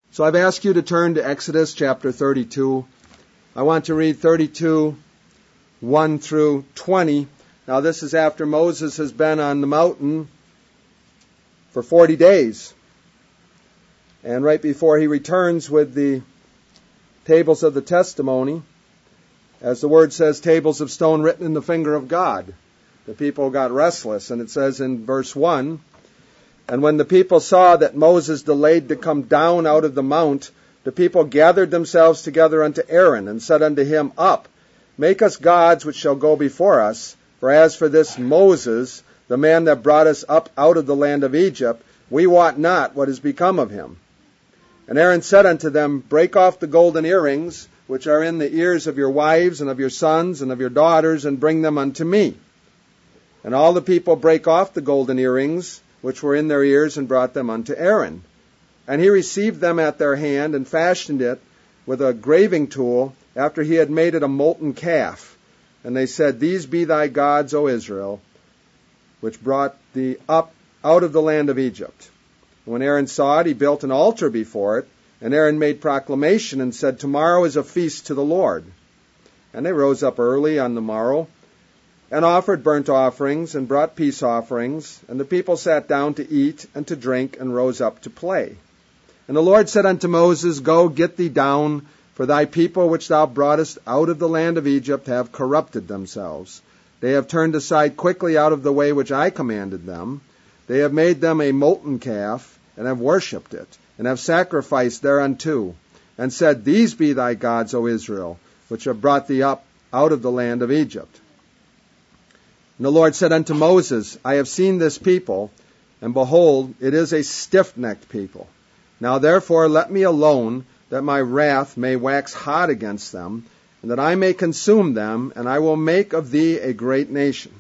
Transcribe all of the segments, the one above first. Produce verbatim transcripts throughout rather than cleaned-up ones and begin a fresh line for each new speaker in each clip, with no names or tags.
So I've asked you to turn to Exodus chapter thirty-two. I want to read thirty-two, one through twenty. Now this is after Moses has been on the mountain for forty days. And right before he returns with the tables of the testimony, as the word says, tables of stone written in the finger of God. The people got restless, and it says in verse one, "And when the people saw that Moses delayed to come down out of the mount, the people gathered themselves together unto Aaron, and said unto him, Up, make us gods which shall go before us. For as for this Moses, the man that brought us up out of the land of Egypt, we wot not what is become of him. And Aaron said unto them, Break off the golden earrings, which are in the ears of your wives and of your sons and of your daughters, and bring them unto me. And all the people brake off the golden earrings, which were in their ears, and brought them unto Aaron. And he received them at their hand, and fashioned it with a graving tool, after he had made it a molten calf. And they said, These be thy gods, O Israel, which brought thee up out of the land of Egypt. And when Aaron saw it, he built an altar before it, and Aaron made proclamation, and said, Tomorrow is a feast to the Lord. And they rose up early on the morrow, and offered burnt offerings, and brought peace offerings. And the people sat down to eat and to drink, and rose up to play. And the Lord said unto Moses, Go, get thee down, for thy people which thou broughtest out of the land of Egypt have corrupted themselves. They have turned aside quickly out of the way which I commanded them. They have made them a molten calf, and have worshipped it, and have sacrificed thereunto, and said, These be thy gods, O Israel, which have brought thee up out of the land of Egypt. And the Lord said unto Moses, I have seen this people, and behold, it is a stiff-necked people. Now therefore let me alone, that my wrath may wax hot against them, and that I may consume them, and I will make of thee a great nation.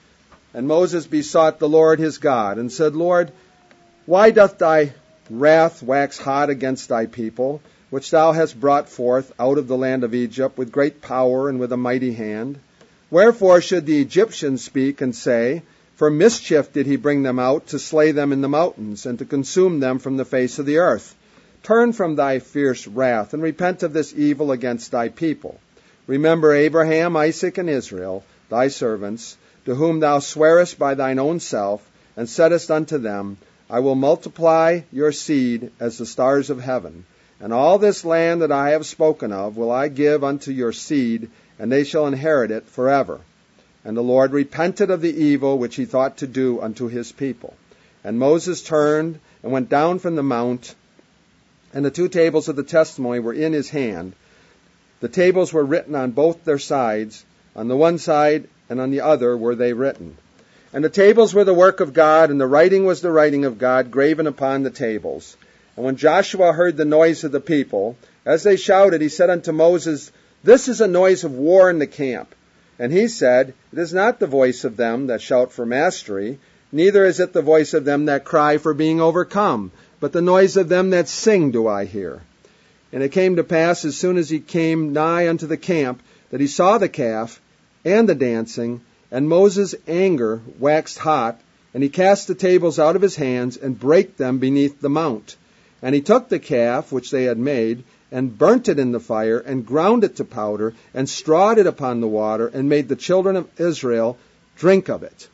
And Moses besought the Lord his God, and said, Lord, why doth thy wrath wax hot against thy people, which thou hast brought forth out of the land of Egypt with great power and with a mighty hand? Wherefore should the Egyptians speak and say, For mischief did he bring them out, to slay them in the mountains, and to consume them from the face of the earth? Turn from thy fierce wrath, and repent of this evil against thy people. Remember Abraham, Isaac, and Israel, thy servants, to whom thou swarest by thine own self, and saidst unto them, I will multiply your seed as the stars of heaven. And all this land that I have spoken of will I give unto your seed, and they shall inherit it forever. And the Lord repented of the evil which he thought to do unto his people. And Moses turned and went down from the mount, and the two tables of the testimony were in his hand. The tables were written on both their sides, on the one side and on the other were they written. And the tables were the work of God, and the writing was the writing of God, graven upon the tables. And when Joshua heard the noise of the people, as they shouted, he said unto Moses, This is a noise of war in the camp. And he said, It is not the voice of them that shout for mastery, neither is it the voice of them that cry for being overcome, but the noise of them that sing do I hear. And it came to pass, as soon as he came nigh unto the camp, that he saw the calf and the dancing, and Moses' anger waxed hot, and he cast the tables out of his hands, and brake them beneath the mount. And he took the calf which they had made, and burnt it in the fire, and ground it to powder, and strawed it upon the water, and made the children of Israel drink of it.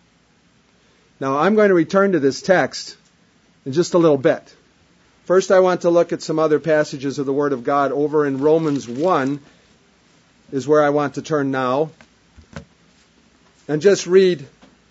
Now I'm going to return to this text in just a little bit. First I want to look at some other passages of the Word of God. Over in Romans one is where I want to turn now. And just read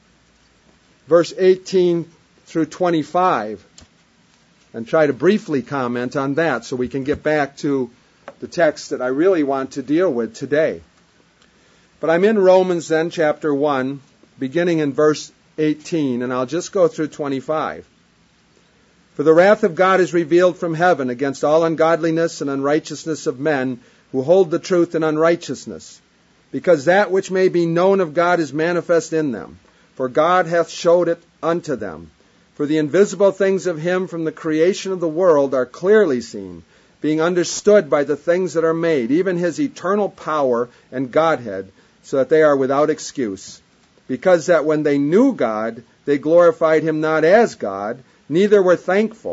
verse eighteen through twenty-five and try to briefly comment on that so we can get back to the text that I really want to deal with today. But I'm in Romans then, chapter one, beginning in verse eighteen, and I'll just go through twenty-five. For the wrath of God is revealed from heaven against all ungodliness and unrighteousness of men who hold the truth in unrighteousness, because that which may be known of God is manifest in them. For God hath showed it unto them. For the invisible things of him from the creation of the world are clearly seen, being understood by the things that are made, even his eternal power and Godhead, so that they are without excuse. Because that when they knew God, they glorified him not as God, neither were thankful,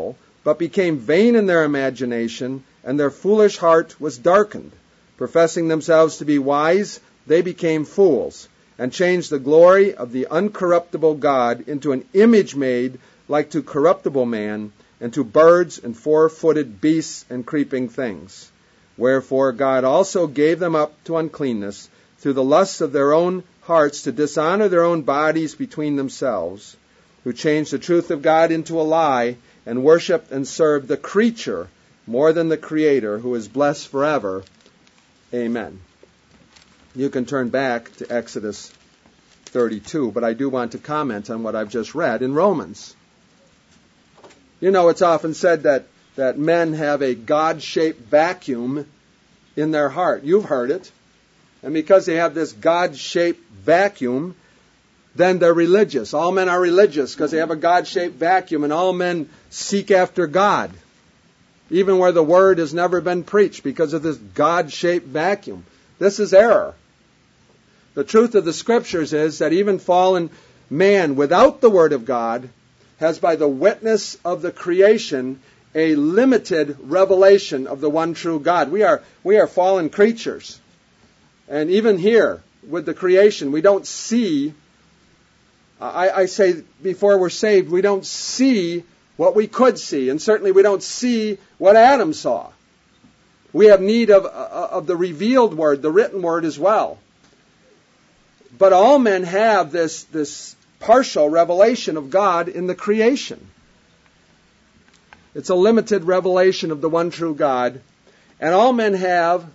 but became vain in their imagination, and their foolish heart was darkened. Professing themselves to be wise, they became fools, and changed the glory of the uncorruptible God into an image made like to corruptible man, and to birds and four-footed beasts and creeping things. Wherefore God also gave them up to uncleanness through the lusts of their own hearts, to dishonor their own bodies between themselves, who changed the truth of God into a lie, and worshiped and served the creature more than the Creator, who is blessed forever. Amen. You can turn back to Exodus thirty-two, but I do want to comment on what I've just read in Romans. You know, it's often said that, that men have a God-shaped vacuum in their heart. You've heard it. And because they have this God-shaped vacuum, then they're religious. All men are religious because they have a God-shaped vacuum, and all men seek after God, even where the Word has never been preached, because of this God-shaped vacuum. This is error. The truth of the Scriptures is that even fallen man without the Word of God has, by the witness of the creation, a limited revelation of the one true God. We are, we are fallen creatures. And even here, with the creation, we don't see, I, I say before we're saved, we don't see what we could see. And certainly we don't see what Adam saw. We have need of, of the revealed Word, the written Word as well. But all men have this, this partial revelation of God in the creation. It's a limited revelation of the one true God. And all men have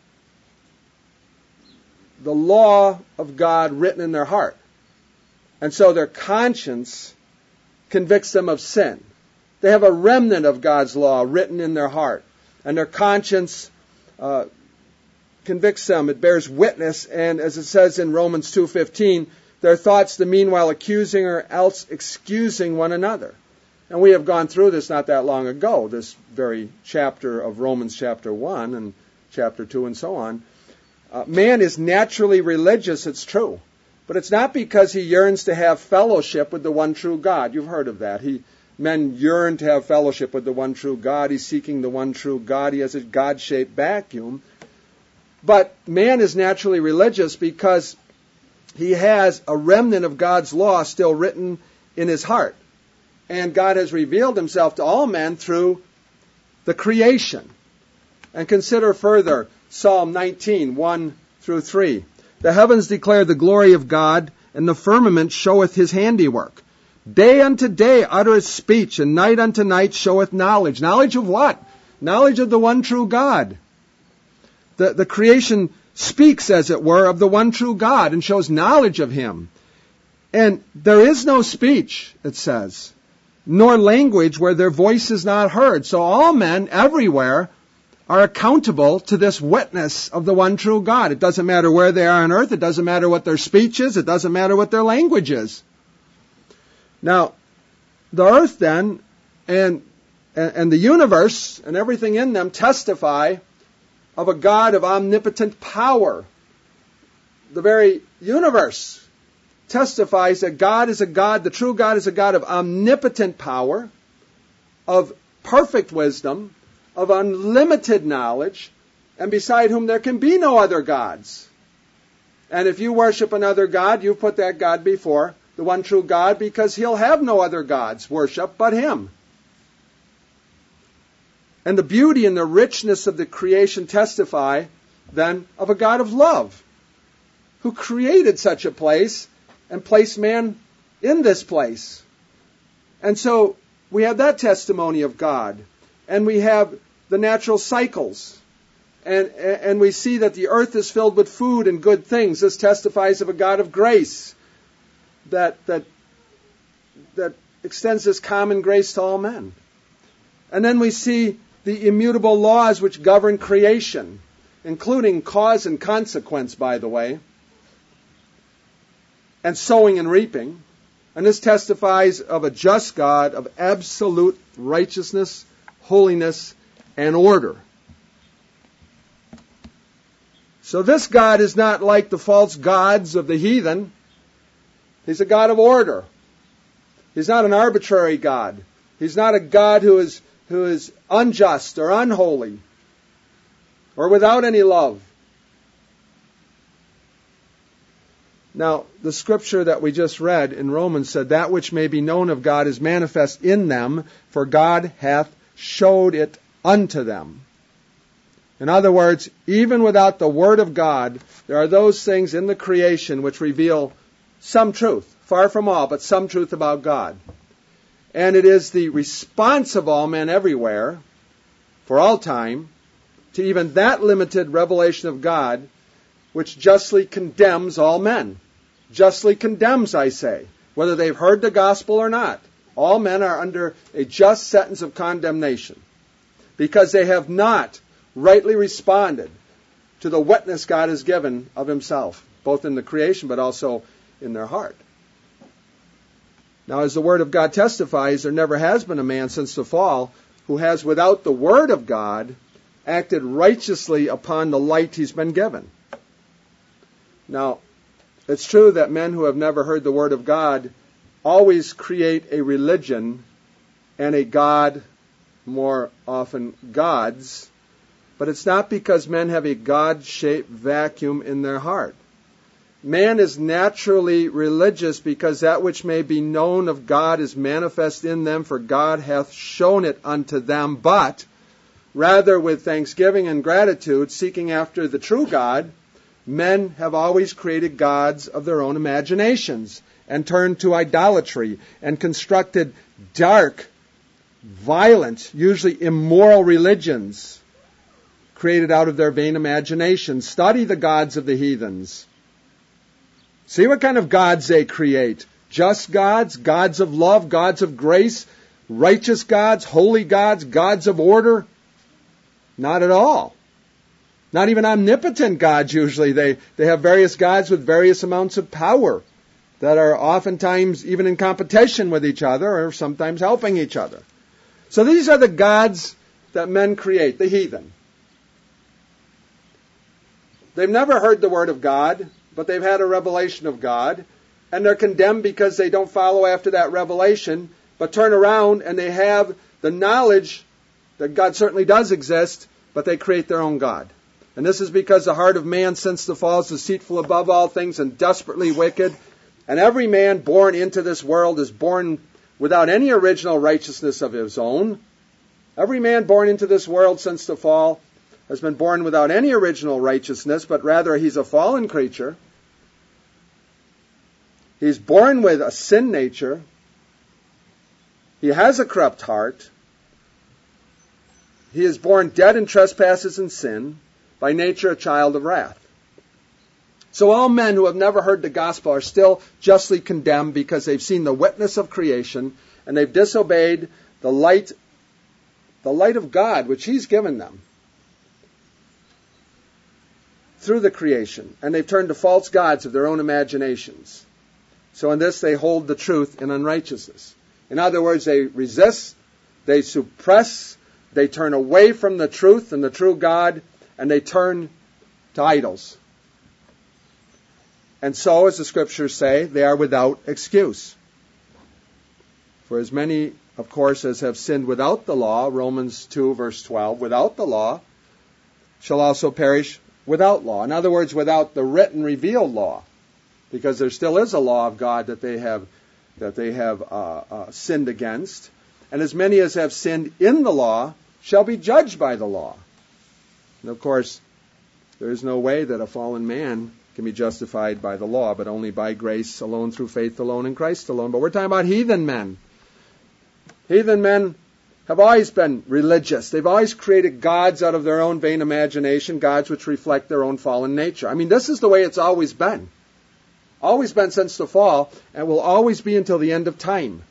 the law of God written in their heart. And so their conscience convicts them of sin. They have a remnant of God's law written in their heart. And their conscience uh, convicts them. It bears witness. And as it says in Romans two fifteen, their thoughts the meanwhile accusing or else excusing one another. And we have gone through this not that long ago, this very chapter of Romans chapter one and chapter two and so on. Uh, man is naturally religious, it's true. But it's not because he yearns to have fellowship with the one true God. You've heard of that. He, men yearn to have fellowship with the one true God. He's seeking the one true God. He has a God-shaped vacuum. But man is naturally religious because he has a remnant of God's law still written in his heart. And God has revealed himself to all men through the creation. And consider further Psalm nineteen, one through three. The heavens declare the glory of God, and the firmament showeth his handiwork. Day unto day uttereth speech, and night unto night showeth knowledge. Knowledge of what? Knowledge of the one true God. The, the creation speaks, as it were, of the one true God and shows knowledge of him. And there is no speech, it says, nor language where their voice is not heard. So all men everywhere are accountable to this witness of the one true God. It doesn't matter where they are on earth. It doesn't matter what their speech is. It doesn't matter what their language is. Now, the earth then and, and the universe and everything in them testify of a God of omnipotent power. The very universe testifies that God is a God, the true God is a God of omnipotent power, of perfect wisdom, of unlimited knowledge, and beside whom there can be no other gods. And if you worship another God, you put that God before the one true God, because he'll have no other gods worship but him. And the beauty and the richness of the creation testify then of a God of love, who created such a place and placed man in this place. And so we have that testimony of God. And we have the natural cycles. And, and we see that the earth is filled with food and good things. This testifies of a God of grace that, that, that extends this common grace to all men. And then we see the immutable laws which govern creation, including cause and consequence, by the way, and sowing and reaping. And this testifies of a just God of absolute righteousness, holiness, and order. So this God is not like the false gods of the heathen. He's a God of order. He's not an arbitrary God. He's not a God who is who is unjust or unholy or without any love. Now, the scripture that we just read in Romans said, that which may be known of God is manifest in them, for God hath showed it unto them. In other words, even without the Word of God, there are those things in the creation which reveal some truth, far from all, but some truth about God. And it is the response of all men everywhere, for all time, to even that limited revelation of God, which justly condemns all men. Justly condemns, I say, whether they've heard the gospel or not. All men are under a just sentence of condemnation because they have not rightly responded to the witness God has given of himself, both in the creation but also in their heart. Now, as the Word of God testifies, there never has been a man since the fall who has, without the Word of God, acted righteously upon the light he's been given. Now, it's true that men who have never heard the Word of God always create a religion and a God, more often gods, but it's not because men have a God-shaped vacuum in their heart. Man is naturally religious because that which may be known of God is manifest in them, for God hath shown it unto them, but rather with thanksgiving and gratitude, seeking after the true God, men have always created gods of their own imaginations and turned to idolatry and constructed dark, violent, usually immoral religions created out of their vain imaginations. Study the gods of the heathens. See what kind of gods they create. Just gods, gods of love, gods of grace, righteous gods, holy gods, gods of order. Not at all. Not even omnipotent gods usually. They, they have various gods with various amounts of power that are oftentimes even in competition with each other or sometimes helping each other. So these are the gods that men create, the heathen. They've never heard the Word of God, but they've had a revelation of God, and they're condemned because they don't follow after that revelation, but turn around and they have the knowledge that God certainly does exist, but they create their own God. And this is because the heart of man since the fall is deceitful above all things and desperately wicked. And every man born into this world is born without any original righteousness of his own. Every man born into this world since the fall has been born without any original righteousness, but rather he's a fallen creature. He's born with a sin nature. He has a corrupt heart. He is born dead in trespasses and sin, by nature a child of wrath. So all men who have never heard the gospel are still justly condemned because they've seen the witness of creation and they've disobeyed the light, the light of God which He's given them through the creation, and they've turned to false gods of their own imaginations. So in this they hold the truth in unrighteousness. In other words, they resist, they suppress, they turn away from the truth and the true God, and they turn to idols. And so, as the Scriptures say, they are without excuse. For as many, of course, as have sinned without the law, Romans two, verse twelve, without the law, shall also perish without law. In other words, without the written, revealed law. Because there still is a law of God that they have, that they have uh, uh, sinned against. And as many as have sinned in the law shall be judged by the law. And of course, there is no way that a fallen man can be justified by the law, but only by grace alone, through faith alone, in Christ alone. But we're talking about heathen men. Heathen men have always been religious. They've always created gods out of their own vain imagination, gods which reflect their own fallen nature. I mean, this is the way it's always been. Always been since the fall, and will always be until the end of time.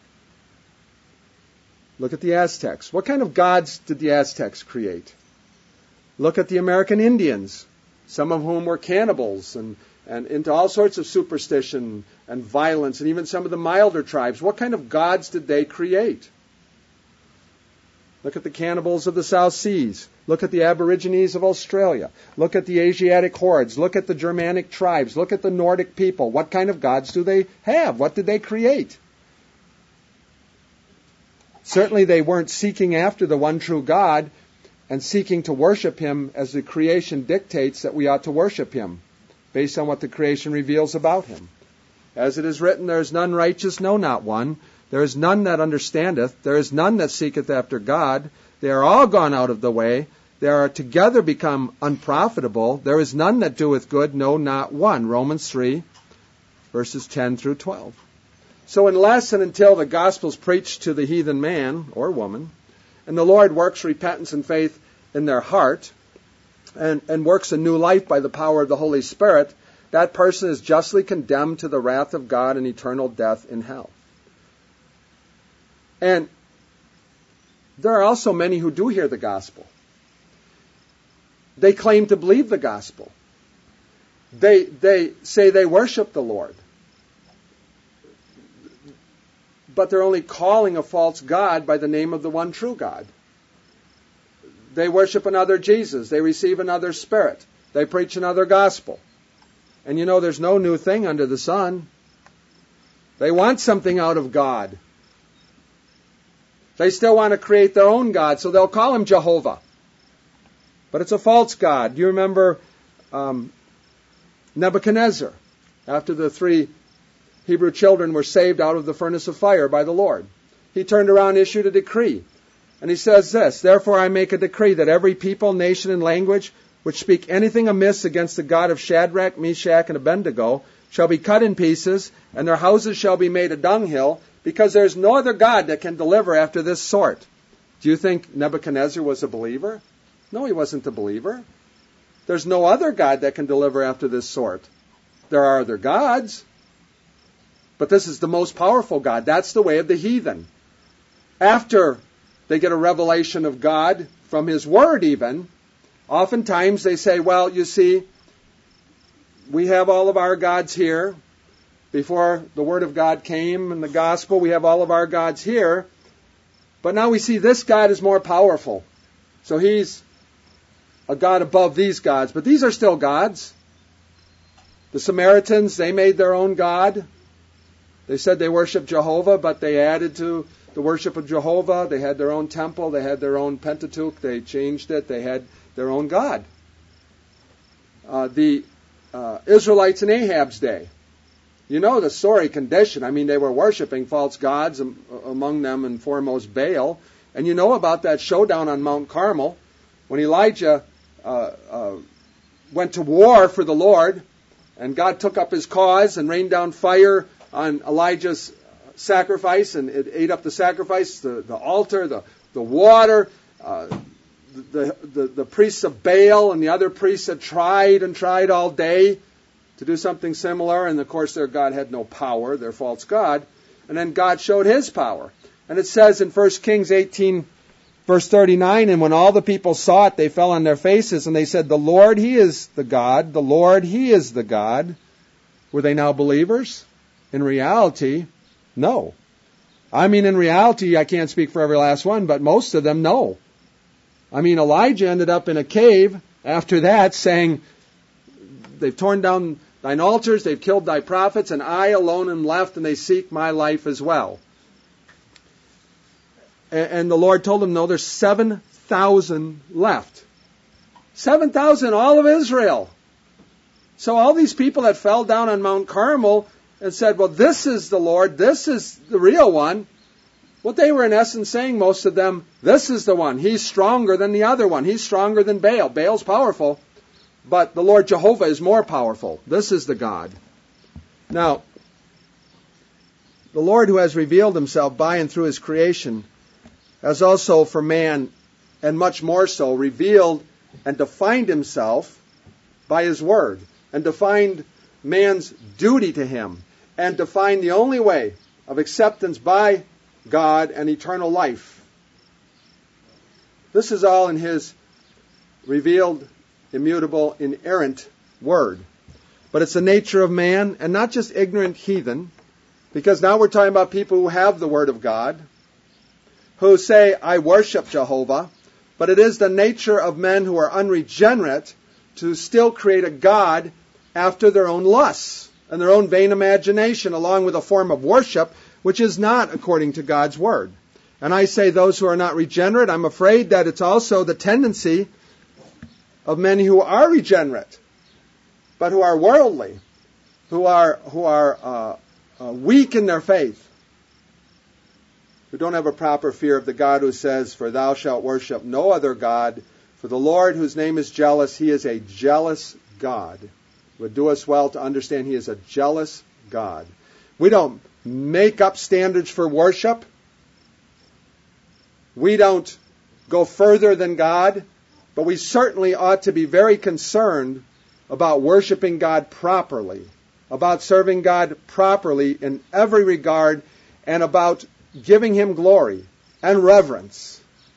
Look at the Aztecs. What kind of gods did the Aztecs create? Look at the American Indians, some of whom were cannibals and, and into all sorts of superstition and violence, and even some of the milder tribes. What kind of gods did they create? Look at the cannibals of the South Seas. Look at the Aborigines of Australia. Look at the Asiatic hordes. Look at the Germanic tribes. Look at the Nordic people. What kind of gods do they have? What did they create? Certainly they weren't seeking after the one true God and seeking to worship him as the creation dictates that we ought to worship him, based on what the creation reveals about him. As it is written, there is none righteous, no, not one. There is none that understandeth. There is none that seeketh after God. They are all gone out of the way. They are together become unprofitable. There is none that doeth good, no, not one. Romans three, verses ten through twelve. So unless and until the gospel is preached to the heathen man or woman, and the Lord works repentance and faith in their heart, and, and works a new life by the power of the Holy Spirit, that person is justly condemned to the wrath of God and eternal death in hell. And there are also many who do hear the gospel. They claim to believe the gospel. They, they say they worship the Lord. But they're only calling a false God by the name of the one true God. They worship another Jesus. They receive another spirit. They preach another gospel. And you know, there's no new thing under the sun. They want something out of God. They still want to create their own God, so they'll call him Jehovah. But it's a false God. Do you remember um, Nebuchadnezzar, after the three Hebrew children were saved out of the furnace of fire by the Lord? He turned around and issued a decree. And he says this, "Therefore I make a decree that every people, nation, and language which speak anything amiss against the God of Shadrach, Meshach, and Abednego shall be cut in pieces, and their houses shall be made a dunghill, because there is no other God that can deliver after this sort." Do you think Nebuchadnezzar was a believer? No, he wasn't a believer. There's no other God that can deliver after this sort. There are other gods, but this is the most powerful God. That's the way of the heathen. After they get a revelation of God from his word even, oftentimes they say, well, you see, we have all of our gods here. Before the word of God came and the gospel, we have all of our gods here. But now we see this God is more powerful. So he's a God above these gods. But these are still gods. The Samaritans, they made their own God. They said they worship Jehovah, but they added to the worship of Jehovah. They had their own temple. They had their own Pentateuch. They changed it. They had their own God. Uh, the uh, Israelites in Ahab's day, you know the sorry condition. I mean, they were worshiping false gods, among them and foremost Baal. And you know about that showdown on Mount Carmel when Elijah uh, uh, went to war for the Lord, and God took up his cause and rained down fire on Elijah's sacrifice, and it ate up the sacrifice, the, the altar, the, the water. Uh, the, the, the priests of Baal and the other priests had tried and tried all day to do something similar, and of course their God had no power, their false God. And then God showed his power. And it says in First Kings eighteen, verse thirty-nine, "And when all the people saw it, they fell on their faces, and they said, 'The Lord, he is the God. The Lord, he is the God.'" Were they now believers? In reality, no. I mean, in reality, I can't speak for every last one, but most of them, no. I mean, Elijah ended up in a cave after that saying, "They've torn down thine altars, they've killed thy prophets, and I alone am left, and they seek my life as well." And the Lord told him, no, there's seven thousand left. seven thousand, all of Israel. So all these people that fell down on Mount Carmel and said, well, this is the Lord, this is the real one. What they were in essence saying, most of them, this is the one. He's stronger than the other one. He's stronger than Baal. Baal's powerful, but the Lord Jehovah is more powerful. This is the God. Now, the Lord who has revealed himself by and through his creation has also for man, and much more so, revealed and defined himself by his word, and defined man's duty to him, and defined the only way of acceptance by God and eternal life. This is all in his revealed, immutable, inerrant word. But it's the nature of man, and not just ignorant heathen, because now we're talking about people who have the word of God, who say, I worship Jehovah, but it is the nature of men who are unregenerate to still create a God after their own lusts and their own vain imagination, along with a form of worship which is not according to God's word. And I say those who are not regenerate, I'm afraid that it's also the tendency of many who are regenerate, but who are worldly, who are who are uh, uh, weak in their faith, who don't have a proper fear of the God who says, "For thou shalt worship no other God, for the Lord whose name is jealous, he is a jealous God." It would do us well to understand he is a jealous God. We don't make up standards for worship. We don't go further than God, but we certainly ought to be very concerned about worshiping God properly, about serving God properly in every regard, and about giving him glory and reverence.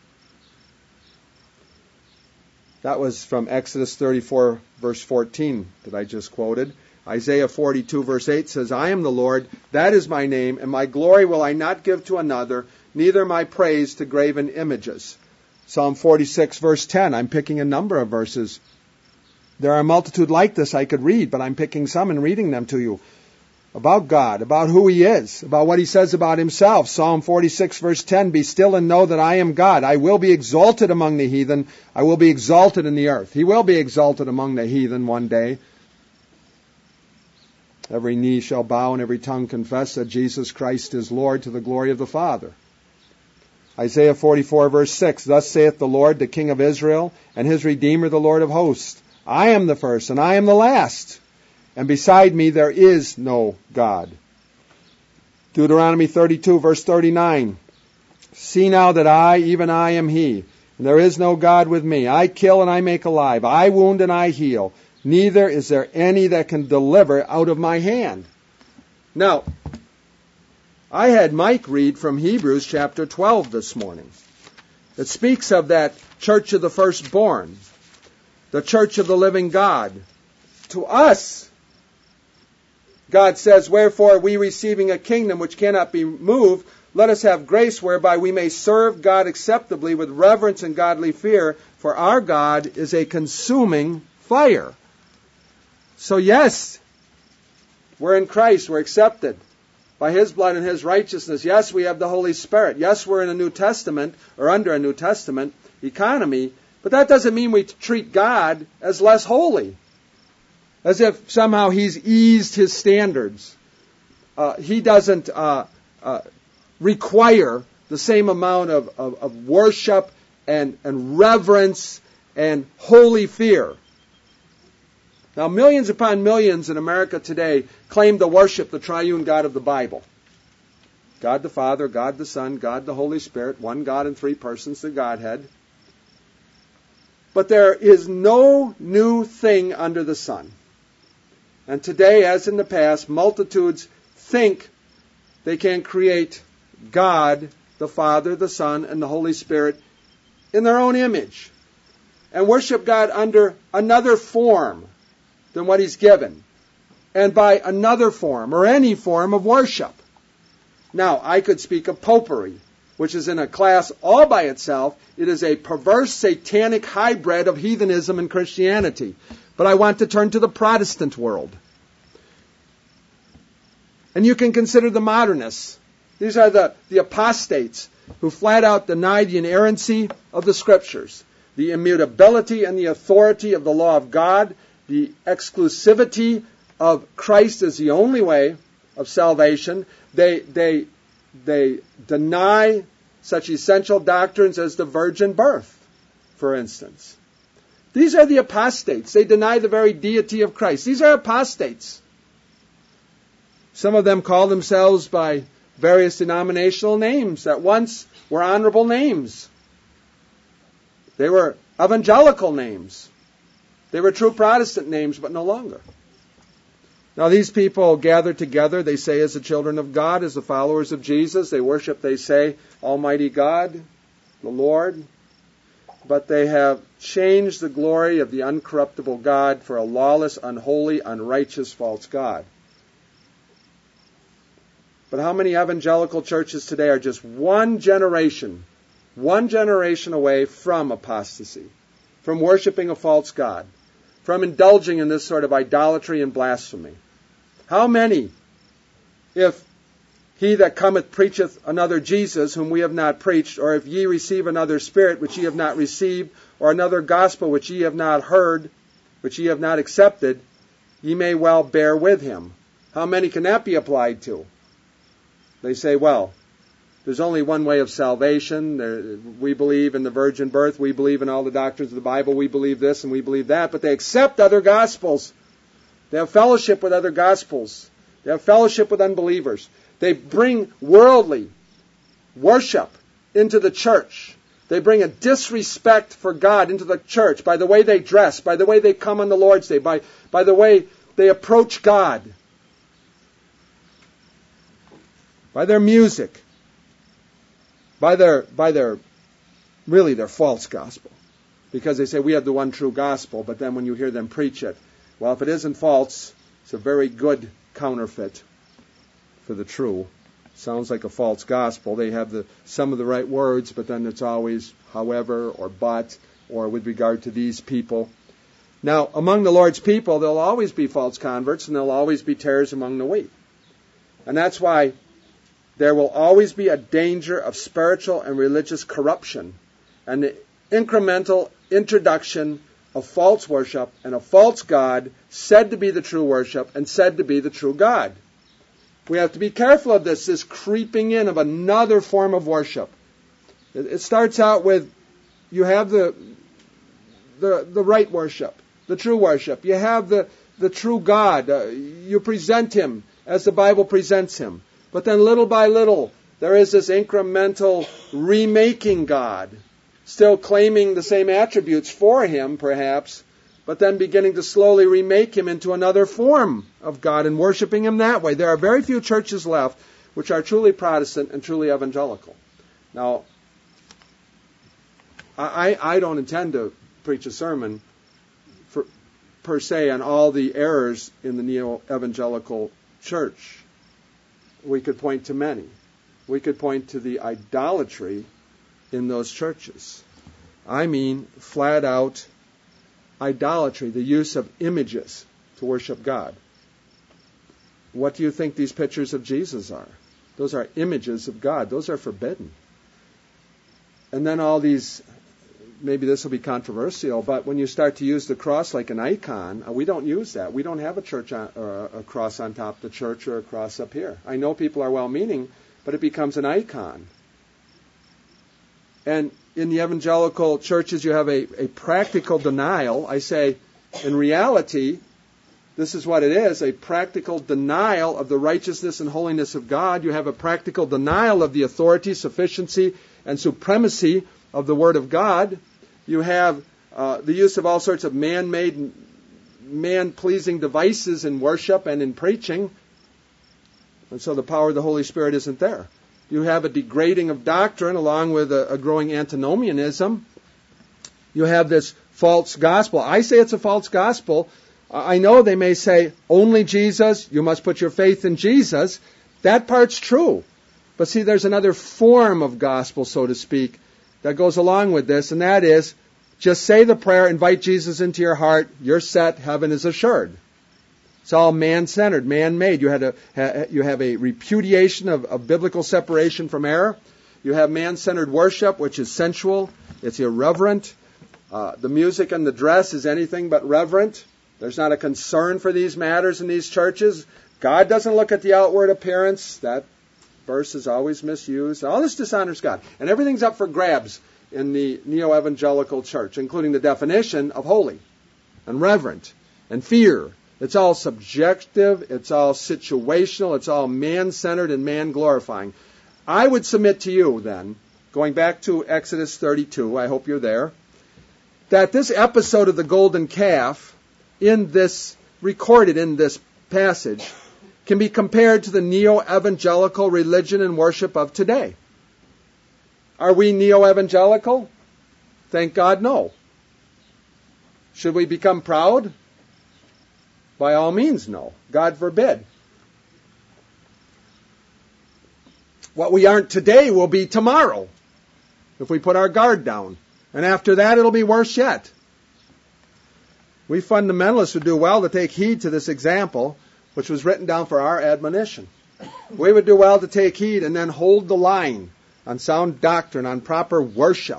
That was from Exodus thirty-four, verse fourteen that I just quoted. Isaiah forty-two, verse eight says, "I am the Lord, that is my name, and my glory will I not give to another, neither my praise to graven images." Psalm forty-six, verse ten. I'm picking a number of verses. There are a multitude like this I could read, but I'm picking some and reading them to you. About God, about who he is, about what he says about himself. Psalm forty-six, verse ten, "Be still and know that I am God. I will be exalted among the heathen. I will be exalted in the earth." He will be exalted among the heathen one day. Every knee shall bow and every tongue confess that Jesus Christ is Lord, to the glory of the Father. Isaiah forty-four, verse six, "Thus saith the Lord, the King of Israel, and his Redeemer, the Lord of hosts. I am the first, and I am the last, and beside me there is no God." Deuteronomy thirty-two, verse thirty-nine, "See now that I, even I, am he, and there is no God with me. I kill and I make alive. I wound and I heal. Neither is there any that can deliver out of my hand." Now, I had Mike read from Hebrews chapter twelve this morning. It speaks of that church of the firstborn, the church of the living God. To us, God says, "Wherefore we, receiving a kingdom which cannot be moved, let us have grace whereby we may serve God acceptably with reverence and godly fear, for our God is a consuming fire." So yes, we're in Christ, we're accepted by his blood and his righteousness. Yes, we have the Holy Spirit. Yes, we're in a New Testament, or under a New Testament economy, but that doesn't mean we treat God as less holy, as if somehow he's eased his standards. Uh, he doesn't uh, uh, require the same amount of, of, of worship and, and reverence and holy fear. Now, millions upon millions in America today claim to worship the triune God of the Bible. God the Father, God the Son, God the Holy Spirit, one God in three persons, the Godhead. But there is no new thing under the sun. And today, as in the past, multitudes think they can create God, the Father, the Son, and the Holy Spirit in their own image, and worship God under another form than what he's given, and by another form, or any form of worship. Now, I could speak of popery, which is in a class all by itself. It is a perverse, satanic hybrid of heathenism and Christianity. But I want to turn to the Protestant world. And you can consider the modernists. These are the, the apostates who flat out deny the inerrancy of the Scriptures, the immutability and the authority of the law of God, the exclusivity of Christ as the only way of salvation. They, they, they deny such essential doctrines as the virgin birth, for instance. These are the apostates. They deny the very deity of Christ. These are apostates. Some of them call themselves by various denominational names that once were honorable names. They were evangelical names. They were true Protestant names, but no longer. Now, these people gather together, they say, as the children of God, as the followers of Jesus. They worship, they say, Almighty God, the Lord. But they have changed the glory of the uncorruptible God for a lawless, unholy, unrighteous, false God. But how many evangelical churches today are just one generation, one generation away from apostasy, from worshiping a false God, from indulging in this sort of idolatry and blasphemy? How many, if He that cometh preacheth another Jesus, whom we have not preached, or if ye receive another spirit, which ye have not received, or another gospel, which ye have not heard, which ye have not accepted, ye may well bear with him. How many can that be applied to? They say, well, there's only one way of salvation. There, we believe in the virgin birth. We believe in all the doctrines of the Bible. We believe this and we believe that. But they accept other gospels. They have fellowship with other gospels. They have fellowship with unbelievers. They bring worldly worship into the church. They bring a disrespect for God into the church by the way they dress, by the way they come on the Lord's Day, by, by the way they approach God, by their music, by their, by their, really their false gospel. Because they say we have the one true gospel, but then when you hear them preach it, well, if it isn't false, it's a very good counterfeit for the true. Sounds like a false gospel. They have the some of the right words, but then it's always however or but or with regard to these people. Now, among the Lord's people, there'll always be false converts and there'll always be tares among the wheat. And that's why there will always be a danger of spiritual and religious corruption and the incremental introduction of false worship and a false God said to be the true worship and said to be the true God. We have to be careful of this, this creeping in of another form of worship. It, it starts out with, you have the, the the right worship, the true worship. You have the, the true God. Uh, you present Him as the Bible presents Him. But then little by little, there is this incremental remaking God, still claiming the same attributes for Him, perhaps, but then beginning to slowly remake Him into another form of God and worshiping Him that way. There are very few churches left which are truly Protestant and truly evangelical. Now, I, I don't intend to preach a sermon for, per se on all the errors in the neo-evangelical church. We could point to many. We could point to the idolatry in those churches. I mean, flat out idolatry, the use of images to worship God. What do you think these pictures of Jesus are? Those are images of God. Those are forbidden. And then all these, maybe this will be controversial, but when you start to use the cross like an icon, we don't use that. We don't have a church on, or a cross on top of the church or a cross up here. I know people are well-meaning, but it becomes an icon. And in the evangelical churches, you have a, a practical denial. I say, in reality, this is what it is, a practical denial of the righteousness and holiness of God. You have a practical denial of the authority, sufficiency, and supremacy of the Word of God. You have uh, the use of all sorts of man-made, man-pleasing devices in worship and in preaching. And so the power of the Holy Spirit isn't there. You have a degrading of doctrine along with a, a growing antinomianism. You have this false gospel. I say it's a false gospel. I know they may say, only Jesus, you must put your faith in Jesus. That part's true. But see, there's another form of gospel, so to speak, that goes along with this, and that is, just say the prayer, invite Jesus into your heart, you're set, heaven is assured. It's all man-centered, man-made. You, had a, you have a repudiation of, of biblical separation from error. You have man-centered worship, which is sensual. It's irreverent. Uh, the music and the dress is anything but reverent. There's not a concern for these matters in these churches. God doesn't look at the outward appearance. That verse is always misused. All this dishonors God. And everything's up for grabs in the neo-evangelical church, including the definition of holy and reverent and fear. It's all subjective, it's all situational, it's all man-centered and man-glorifying. I would submit to you then, going back to Exodus thirty-two, I hope you're there, that this episode of the golden calf, in this, recorded in this passage, can be compared to the neo-evangelical religion and worship of today. Are we neo-evangelical? Thank God, no. Should we become proud? By all means, no. God forbid. What we aren't today will be tomorrow if we put our guard down. And after that, it'll be worse yet. We fundamentalists would do well to take heed to this example, which was written down for our admonition. We would do well to take heed and then hold the line on sound doctrine, on proper worship,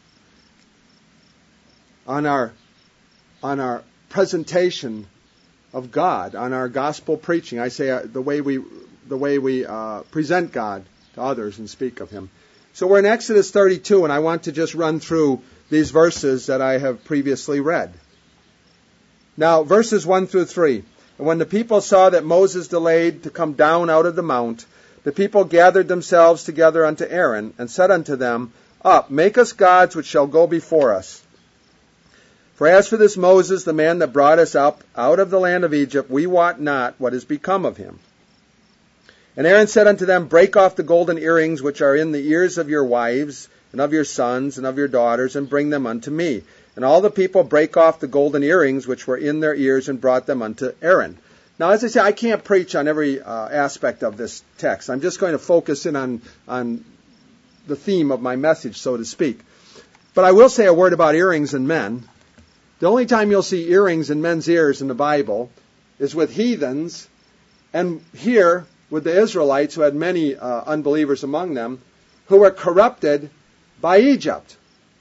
on our, on our presentation of God, on our gospel preaching. I say uh, the way we, the way we uh, present God to others and speak of Him. So we're in Exodus thirty-two, and I want to just run through these verses that I have previously read. Now, verses one through three. And when the people saw that Moses delayed to come down out of the mount, the people gathered themselves together unto Aaron, and said unto them, Up, make us gods which shall go before us. For as for this Moses, the man that brought us up out of the land of Egypt, we wot not what is become of him. And Aaron said unto them, Break off the golden earrings which are in the ears of your wives, and of your sons, and of your daughters, and bring them unto me. And all the people brake off the golden earrings which were in their ears, and brought them unto Aaron. Now, as I say, I can't preach on every uh, aspect of this text. I'm just going to focus in on, on the theme of my message, so to speak. But I will say a word about earrings in men. The only time you'll see earrings in men's ears in the Bible is with heathens, and here with the Israelites, who had many uh, unbelievers among them, who were corrupted by Egypt.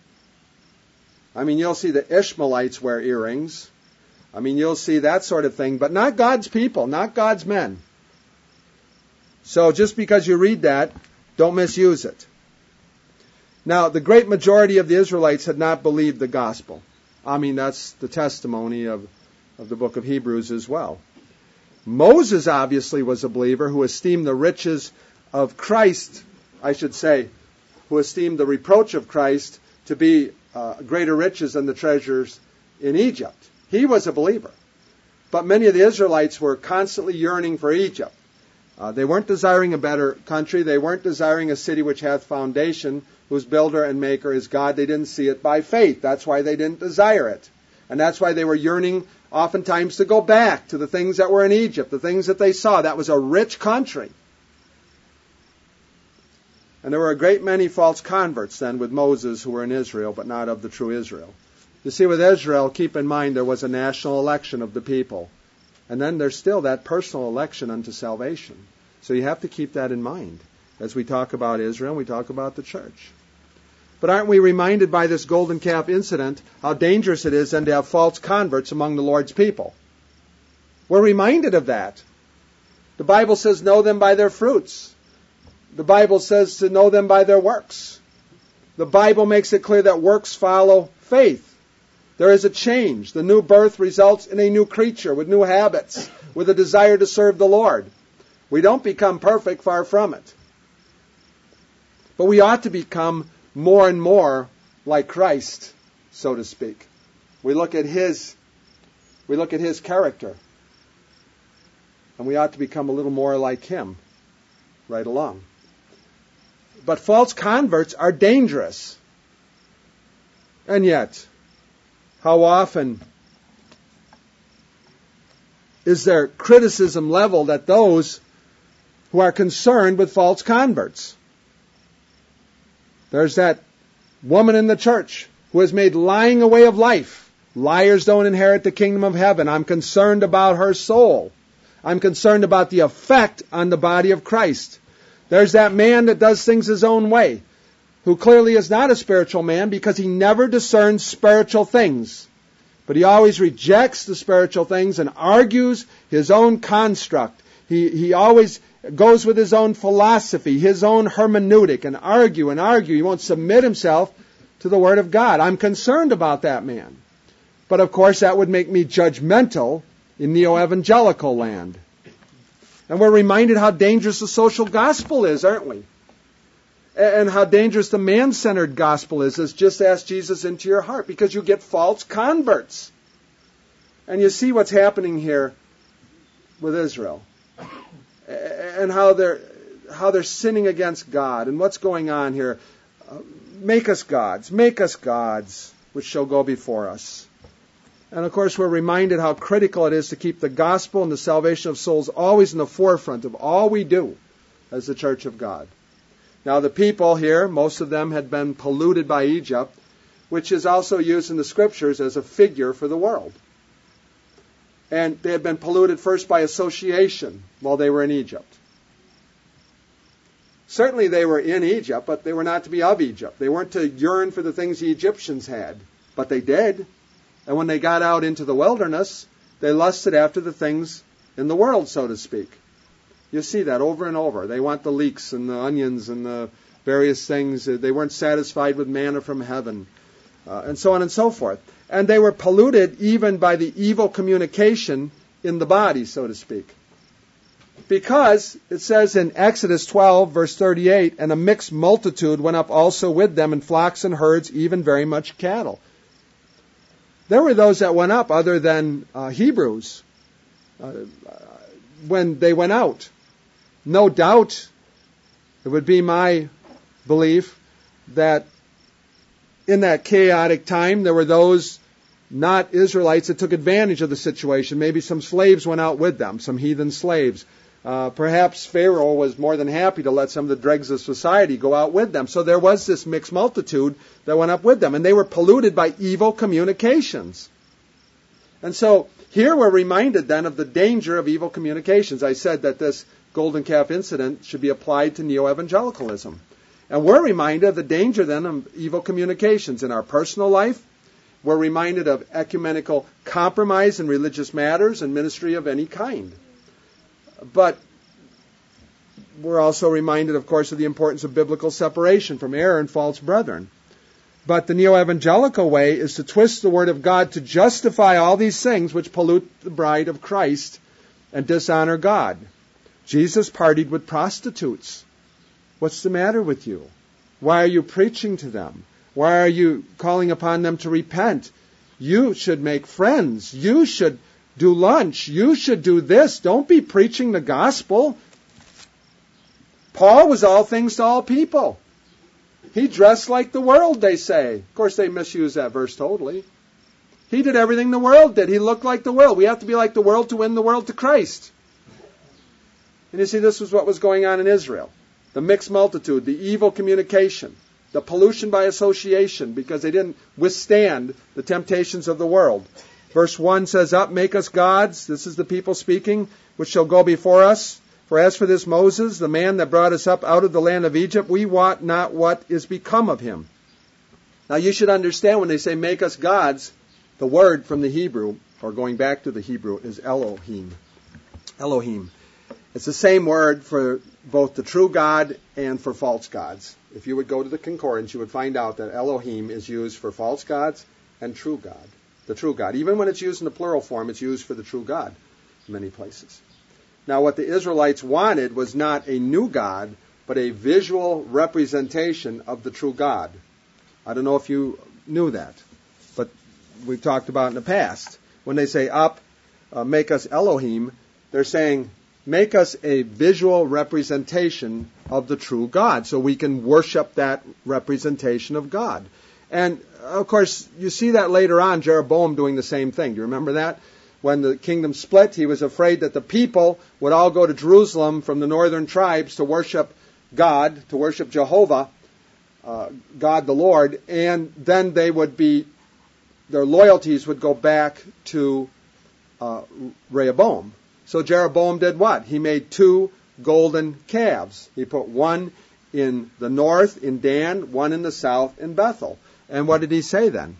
I mean, you'll see the Ishmaelites wear earrings. I mean, you'll see that sort of thing, but not God's people, not God's men. So just because you read that, don't misuse it. Now, the great majority of the Israelites had not believed the gospel. I mean, that's the testimony of, of the book of Hebrews as well. Moses obviously was a believer who esteemed the riches of Christ, I should say, who esteemed the reproach of Christ to be uh, greater riches than the treasures in Egypt. He was a believer. But many of the Israelites were constantly yearning for Egypt. Uh, they weren't desiring a better country. They weren't desiring a city which hath foundation, whose builder and maker is God. They didn't see it by faith. That's why they didn't desire it. And that's why they were yearning oftentimes to go back to the things that were in Egypt, the things that they saw. That was a rich country. And there were a great many false converts then with Moses who were in Israel, but not of the true Israel. You see, with Israel, keep in mind there was a national election of the people. And then there's still that personal election unto salvation. So you have to keep that in mind as we talk about Israel and we talk about the church. But aren't we reminded by this golden calf incident how dangerous it is then to have false converts among the Lord's people? We're reminded of that. The Bible says, know them by their fruits. The Bible says to know them by their works. The Bible makes it clear that works follow faith. There is a change. The new birth results in a new creature with new habits, with a desire to serve the Lord. We don't become perfect, far from it. But we ought to become more and more like Christ, so to speak. We look at His, we look at His character, and we ought to become a little more like Him right along. But false converts are dangerous. And yet, how often is there criticism leveled at those who are concerned with false converts? There's that woman in the church who has made lying a way of life. Liars don't inherit the kingdom of heaven. I'm concerned about her soul. I'm concerned about the effect on the body of Christ. There's that man that does things his own way, who clearly is not a spiritual man because he never discerns spiritual things. But he always rejects the spiritual things and argues his own construct. He, he always goes with his own philosophy, his own hermeneutic, and argue and argue. He won't submit himself to the Word of God. I'm concerned about that man. But of course that would make me judgmental in neo-evangelical land. And we're reminded how dangerous the social gospel is, aren't we? And how dangerous the man-centered gospel is, is just ask Jesus into your heart, because you get false converts. And you see what's happening here with Israel. And how they're, how they're sinning against God. And what's going on here. Uh, make us gods. Make us gods, which shall go before us. And of course we're reminded how critical it is to keep the gospel and the salvation of souls always in the forefront of all we do as the Church of God. Now the people here, most of them had been polluted by Egypt, which is also used in the Scriptures as a figure for the world. And they had been polluted first by association while they were in Egypt. Certainly they were in Egypt, but they were not to be of Egypt. They weren't to yearn for the things the Egyptians had, but they did. And when they got out into the wilderness, they lusted after the things in the world, so to speak. You see that over and over. They want the leeks and the onions and the various things. They weren't satisfied with manna from heaven, uh, and so on and so forth. And they were polluted even by the evil communication in the body, so to speak. Because it says in Exodus twelve, verse thirty-eight, and a mixed multitude went up also with them, and flocks and herds, even very much cattle. There were those that went up other than uh, Hebrews uh, when they went out. No doubt, it would be my belief that in that chaotic time there were those not Israelites that took advantage of the situation. Maybe some slaves went out with them, some heathen slaves. Uh, perhaps Pharaoh was more than happy to let some of the dregs of society go out with them. So there was this mixed multitude that went up with them, and they were polluted by evil communications. And so here we're reminded then of the danger of evil communications. I said that this golden calf incident should be applied to neo-evangelicalism. And we're reminded of the danger then of evil communications in our personal life. We're reminded of ecumenical compromise in religious matters and ministry of any kind. But we're also reminded, of course, of the importance of biblical separation from error and false brethren. But the neo-evangelical way is to twist the Word of God to justify all these things which pollute the bride of Christ and dishonor God. Jesus partied with prostitutes. What's the matter with you? Why are you preaching to them? Why are you calling upon them to repent? You should make friends. You should do lunch. You should do this. Don't be preaching the gospel. Paul was all things to all people. He dressed like the world, they say. Of course, they misuse that verse totally. He did everything the world did. He looked like the world. We have to be like the world to win the world to Christ. And you see, this was what was going on in Israel. The mixed multitude, the evil communication, the pollution by association, because they didn't withstand the temptations of the world. Verse one says, up, make us gods. This is the people speaking, which shall go before us. For as for this Moses, the man that brought us up out of the land of Egypt, we wot not what is become of him. Now you should understand when they say make us gods, the word from the Hebrew, or going back to the Hebrew, is Elohim. Elohim. It's the same word for both the true God and for false gods. If you would go to the concordance, you would find out that Elohim is used for false gods and true God. The true God. Even when it's used in the plural form, it's used for the true God in many places. Now, what the Israelites wanted was not a new God, but a visual representation of the true God. I don't know if you knew that, but we've talked about in the past. When they say up, uh, make us Elohim, they're saying make us a visual representation of the true God so we can worship that representation of God. And, of course, you see that later on, Jeroboam doing the same thing. Do you remember that? When the kingdom split, he was afraid that the people would all go to Jerusalem from the northern tribes to worship God, to worship Jehovah, uh, God the Lord, and then they would be, their loyalties would go back to uh, Rehoboam. So Jeroboam did what? He made two golden calves. He put one in the north in Dan, one in the south in Bethel. And what did he say then?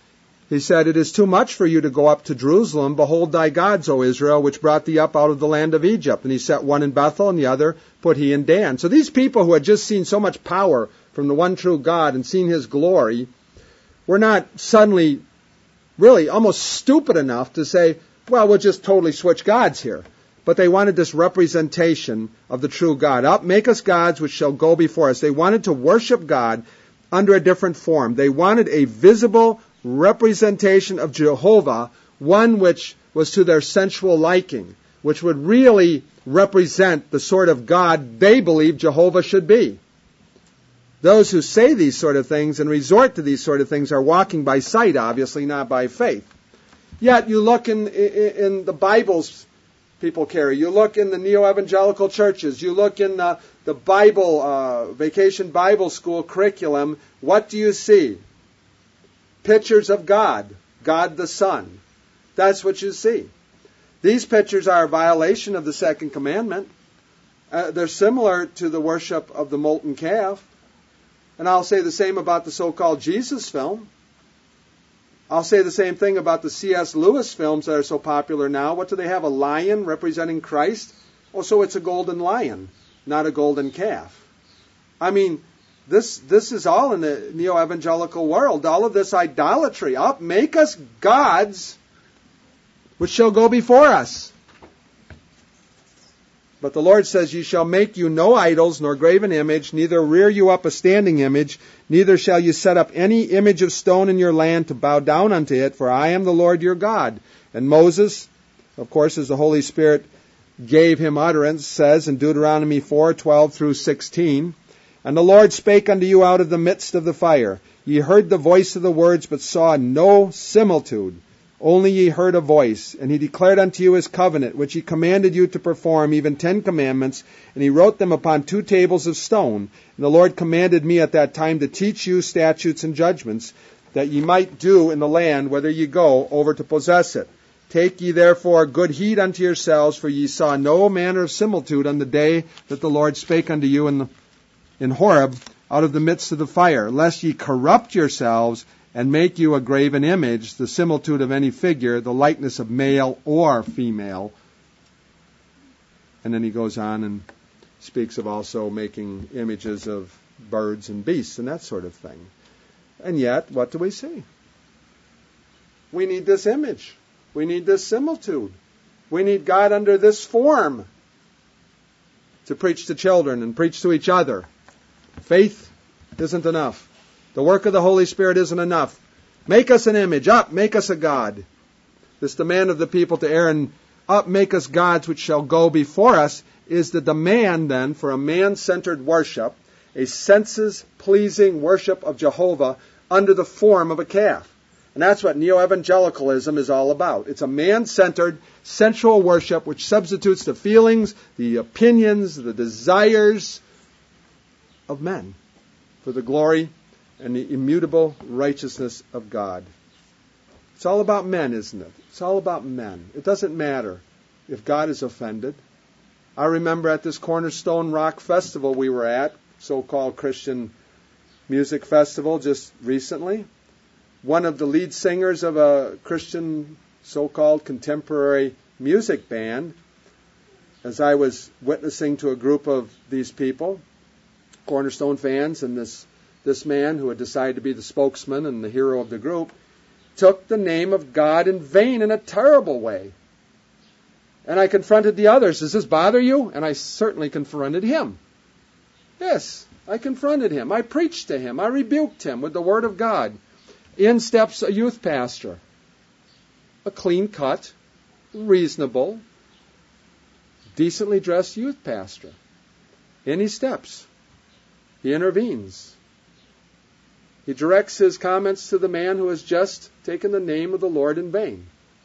He said, it is too much for you to go up to Jerusalem. Behold thy gods, O Israel, which brought thee up out of the land of Egypt. And he set one in Bethel, and the other put he in Dan. So these people who had just seen so much power from the one true God and seen his glory were not suddenly really almost stupid enough to say, well, we'll just totally switch gods here. But they wanted this representation of the true God. Up, make us gods which shall go before us. They wanted to worship God under a different form. They wanted a visible representation of Jehovah, one which was to their sensual liking, which would really represent the sort of God they believed Jehovah should be. Those who say these sort of things and resort to these sort of things are walking by sight, obviously, not by faith. Yet you look in, in, in the Bibles people carry, you look in the neo-evangelical churches, you look in the, the Bible, uh, Vacation Bible School curriculum, what do you see? Pictures of God, God the Son. That's what you see. These pictures are a violation of the second commandment. Uh, they're similar to the worship of the molten calf. And I'll say the same about the so-called Jesus film. I'll say the same thing about the C S Lewis films that are so popular now. What do they have? A lion representing Christ? Oh, so it's a golden lion, not a golden calf. I mean, this this is all in the neo-evangelical world. All of this idolatry. Up, make us gods which shall go before us. But the Lord says, Ye shall make you no idols, nor graven image, neither rear you up a standing image, neither shall you set up any image of stone in your land to bow down unto it, for I am the Lord your God. And Moses, of course, as the Holy Spirit gave him utterance, says in Deuteronomy four, twelve through sixteen, And the Lord spake unto you out of the midst of the fire. Ye heard the voice of the words, but saw no similitude. Only ye heard a voice, and he declared unto you his covenant, which he commanded you to perform, even ten commandments, and he wrote them upon two tables of stone. And the Lord commanded me at that time to teach you statutes and judgments, that ye might do in the land whither ye go over to possess it. Take ye therefore good heed unto yourselves, for ye saw no manner of similitude on the day that the Lord spake unto you in, the, in Horeb out of the midst of the fire, lest ye corrupt yourselves, and make you a graven image, the similitude of any figure, the likeness of male or female. And then he goes on and speaks of also making images of birds and beasts and that sort of thing. And yet, what do we see? We need this image. We need this similitude. We need God under this form to preach to children and preach to each other. Faith isn't enough. The work of the Holy Spirit isn't enough. Make us an image. Up, make us a God. This demand of the people to Aaron, up, make us gods which shall go before us, is the demand then for a man-centered worship, a senses-pleasing worship of Jehovah under the form of a calf. And that's what neo-evangelicalism is all about. It's a man-centered, sensual worship which substitutes the feelings, the opinions, the desires of men for the glory and the immutable righteousness of God. It's all about men, isn't it? It's all about men. It doesn't matter if God is offended. I remember at this Cornerstone Rock Festival we were at, so-called Christian music festival just recently, one of the lead singers of a Christian so-called contemporary music band, as I was witnessing to a group of these people, Cornerstone fans, and this This man, who had decided to be the spokesman and the hero of the group, took the name of God in vain in a terrible way. And I confronted the others. Does this bother you? And I certainly confronted him. Yes, I confronted him. I preached to him. I rebuked him with the Word of God. In steps a youth pastor. A clean-cut, reasonable, decently dressed youth pastor. In he steps. He intervenes. He directs his comments to the man who has just taken the name of the Lord in vain.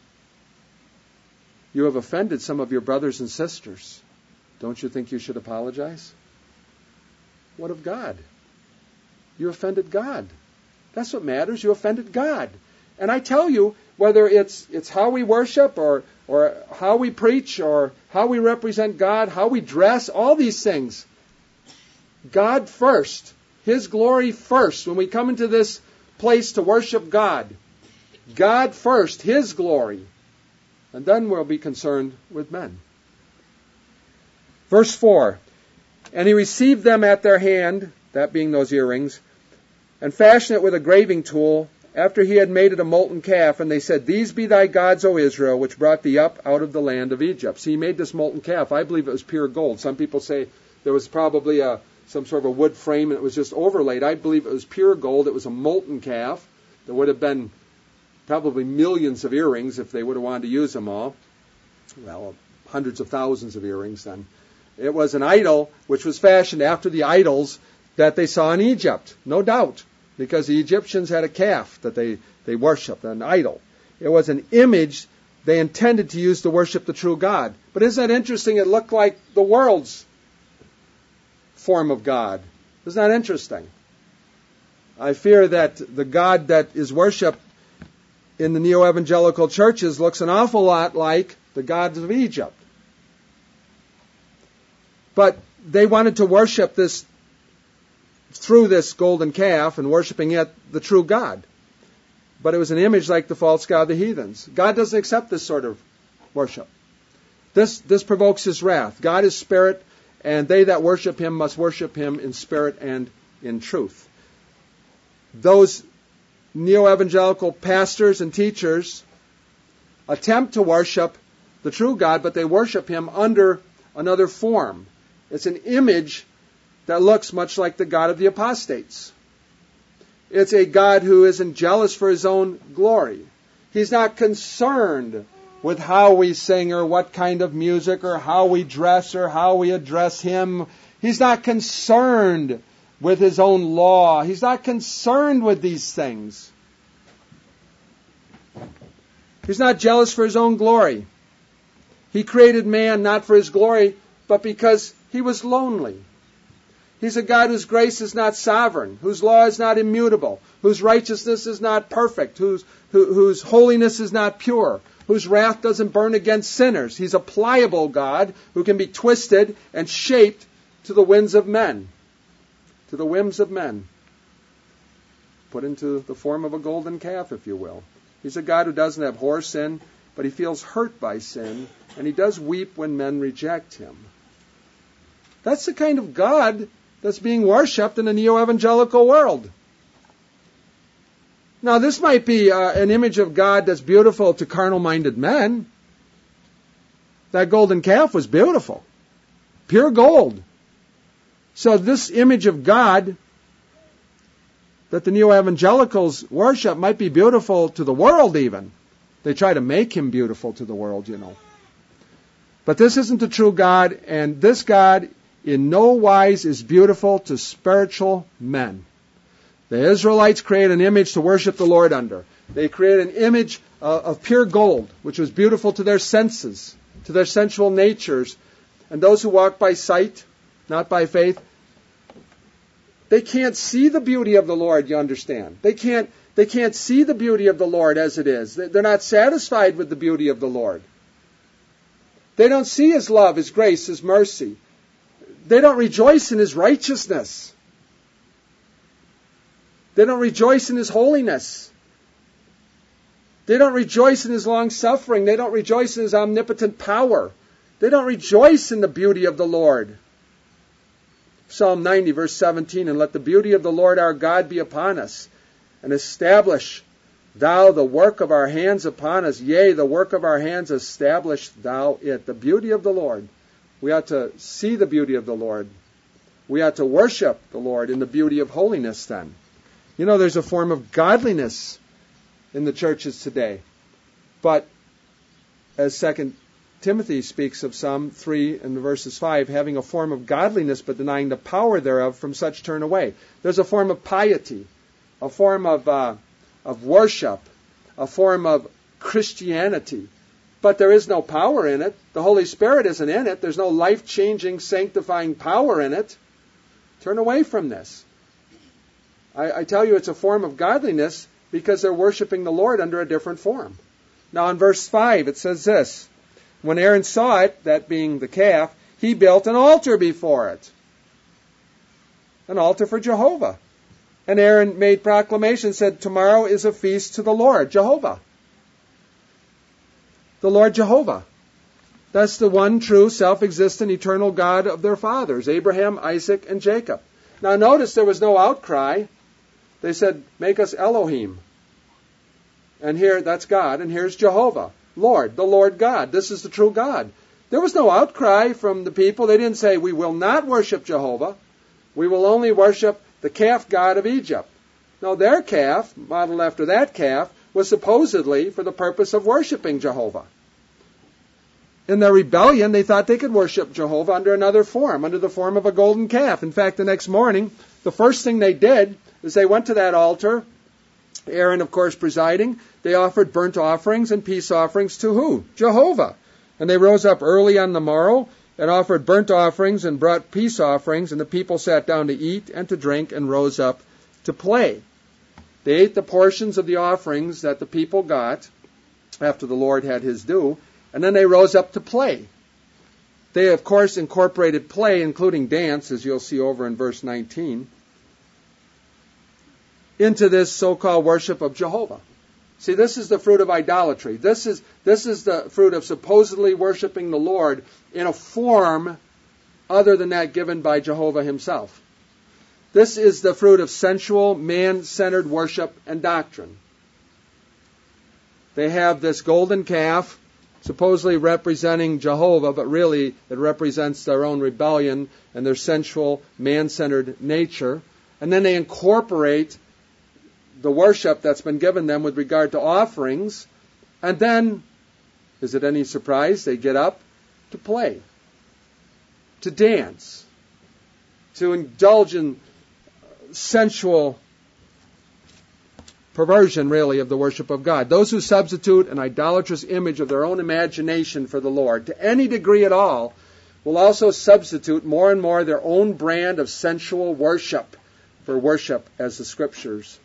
You have offended some of your brothers and sisters. Don't you think you should apologize? What of God? You offended God. That's what matters. You offended God. And I tell you, whether it's it's how we worship or or how we preach or how we represent God, how we dress, all these things, God first. His glory first. When we come into this place to worship God, God first, His glory. And then we'll be concerned with men. Verse four. And he received them at their hand, that being those earrings, and fashioned it with a graving tool, after he had made it a molten calf. And they said, These be thy gods, O Israel, which brought thee up out of the land of Egypt. So he made this molten calf. I believe it was pure gold. Some people say there was probably a some sort of a wood frame, and it was just overlaid. I believe it was pure gold. It was a molten calf. There would have been probably millions of earrings if they would have wanted to use them all. Well, hundreds of thousands of earrings then. It was an idol which was fashioned after the idols that they saw in Egypt, no doubt, because the Egyptians had a calf that they, they worshipped, an idol. It was an image they intended to use to worship the true God. But isn't that interesting? It looked like the world's form of God. Isn't that interesting? I fear that the God that is worshipped in the neo-evangelical churches looks an awful lot like the gods of Egypt. But they wanted to worship this, through this golden calf, and worshiping it, the true God. But it was an image like the false god of the heathens. God doesn't accept this sort of worship. This, this provokes His wrath. God is spirit, and they that worship Him must worship Him in spirit and in truth. Those neo-evangelical pastors and teachers attempt to worship the true God, but they worship Him under another form. It's an image that looks much like the God of the apostates. It's a God who isn't jealous for His own glory. He's not concerned with how we sing or what kind of music or how we dress or how we address Him. He's not concerned with His own law. He's not concerned with these things. He's not jealous for His own glory. He created man not for his glory, but because he was lonely. He's a God whose grace is not sovereign, whose law is not immutable, whose righteousness is not perfect, whose, who, whose holiness is not pure, whose wrath doesn't burn against sinners. He's a pliable God who can be twisted and shaped to the winds of men, to the whims of men, put into the form of a golden calf, if you will. He's a God who doesn't abhor sin, but He feels hurt by sin, and He does weep when men reject Him. That's the kind of God that's being worshipped in the neo-evangelical world. Now, this might be uh, an image of God that's beautiful to carnal-minded men. That golden calf was beautiful. Pure gold. So this image of God that the neo-evangelicals worship might be beautiful to the world even. They try to make Him beautiful to the world, you know. But this isn't the true God, and this God in no wise is beautiful to spiritual men. The Israelites create an image to worship the Lord under. They create an image uh, of pure gold, which was beautiful to their senses, to their sensual natures. And those who walk by sight, not by faith, they can't see the beauty of the Lord, you understand. They can't, they can't see the beauty of the Lord as it is. They're not satisfied with the beauty of the Lord. They don't see His love, His grace, His mercy. They don't rejoice in His righteousness. They don't rejoice in His holiness. They don't rejoice in His long-suffering. They don't rejoice in His omnipotent power. They don't rejoice in the beauty of the Lord. Psalm ninety, verse seventeen, and let the beauty of the Lord our God be upon us, and establish Thou the work of our hands upon us. Yea, the work of our hands establish Thou it. The beauty of the Lord. We ought to see the beauty of the Lord. We ought to worship the Lord in the beauty of holiness then. You know, there's a form of godliness in the churches today. But as Second Timothy speaks of some, three and verses five, having a form of godliness but denying the power thereof, from such turn away. There's a form of piety, a form of uh, of worship, a form of Christianity. But there is no power in it. The Holy Spirit isn't in it. There's no life-changing, sanctifying power in it. Turn away from this. I, I tell you, it's a form of godliness because they're worshiping the Lord under a different form. Now in verse five it says this, when Aaron saw it, that being the calf, he built an altar before it. An altar for Jehovah. And Aaron made proclamation, said, tomorrow is a feast to the Lord, Jehovah. The Lord Jehovah. That's the one true, self-existent, eternal God of their fathers, Abraham, Isaac, and Jacob. Now notice there was no outcry. They said, make us Elohim. And here, that's God, and here's Jehovah, Lord, the Lord God. This is the true God. There was no outcry from the people. They didn't say, we will not worship Jehovah. We will only worship the calf god of Egypt. No, their calf, modeled after that calf, was supposedly for the purpose of worshiping Jehovah. In their rebellion, they thought they could worship Jehovah under another form, under the form of a golden calf. In fact, the next morning, the first thing they did is they went to that altar, Aaron, of course, presiding. They offered burnt offerings and peace offerings to who? Jehovah. And they rose up early on the morrow and offered burnt offerings and brought peace offerings, and the people sat down to eat and to drink and rose up to play. They ate the portions of the offerings that the people got after the Lord had His due, and then they rose up to play. They, of course, incorporated play, including dance, as you'll see over in verse nineteen, into this so-called worship of Jehovah. See, this is the fruit of idolatry. This is, this is the fruit of supposedly worshiping the Lord in a form other than that given by Jehovah himself. This is the fruit of sensual, man-centered worship and doctrine. They have this golden calf, supposedly representing Jehovah, but really it represents their own rebellion and their sensual, man-centered nature. And then they incorporate the worship that's been given them with regard to offerings. And then, is it any surprise, they get up to play, to dance, to indulge in sensual perversion, really, of the worship of God. Those who substitute an idolatrous image of their own imagination for the Lord, to any degree at all, will also substitute more and more their own brand of sensual worship for worship as the Scriptures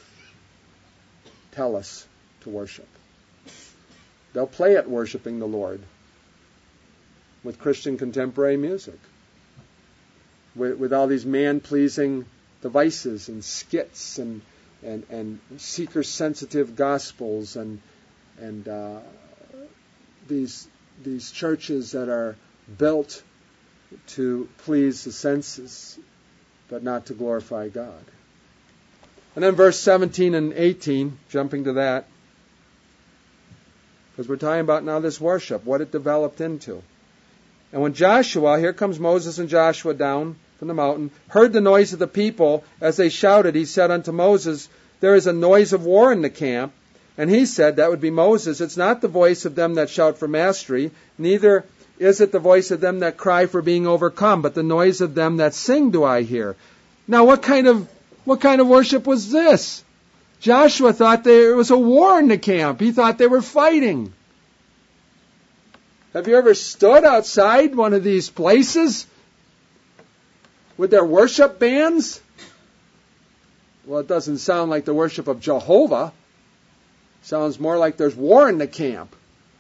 tell us to worship. They'll play at worshiping the Lord with Christian contemporary music, with, with all these man-pleasing devices and skits and and, and seeker-sensitive gospels and and uh, these these churches that are built to please the senses, but not to glorify God. And then verse seventeen and eighteen, jumping to that, because we're talking about now this worship, what it developed into. And when Joshua, here comes Moses and Joshua down from the mountain, heard the noise of the people as they shouted, he said unto Moses, there is a noise of war in the camp. And he said, that would be Moses, it's not the voice of them that shout for mastery, neither is it the voice of them that cry for being overcome, but the noise of them that sing do I hear. Now what kind of what kind of worship was this? Joshua thought there was a war in the camp. He thought they were fighting. Have you ever stood outside one of these places with their worship bands? Well, it doesn't sound like the worship of Jehovah. It sounds more like there's war in the camp.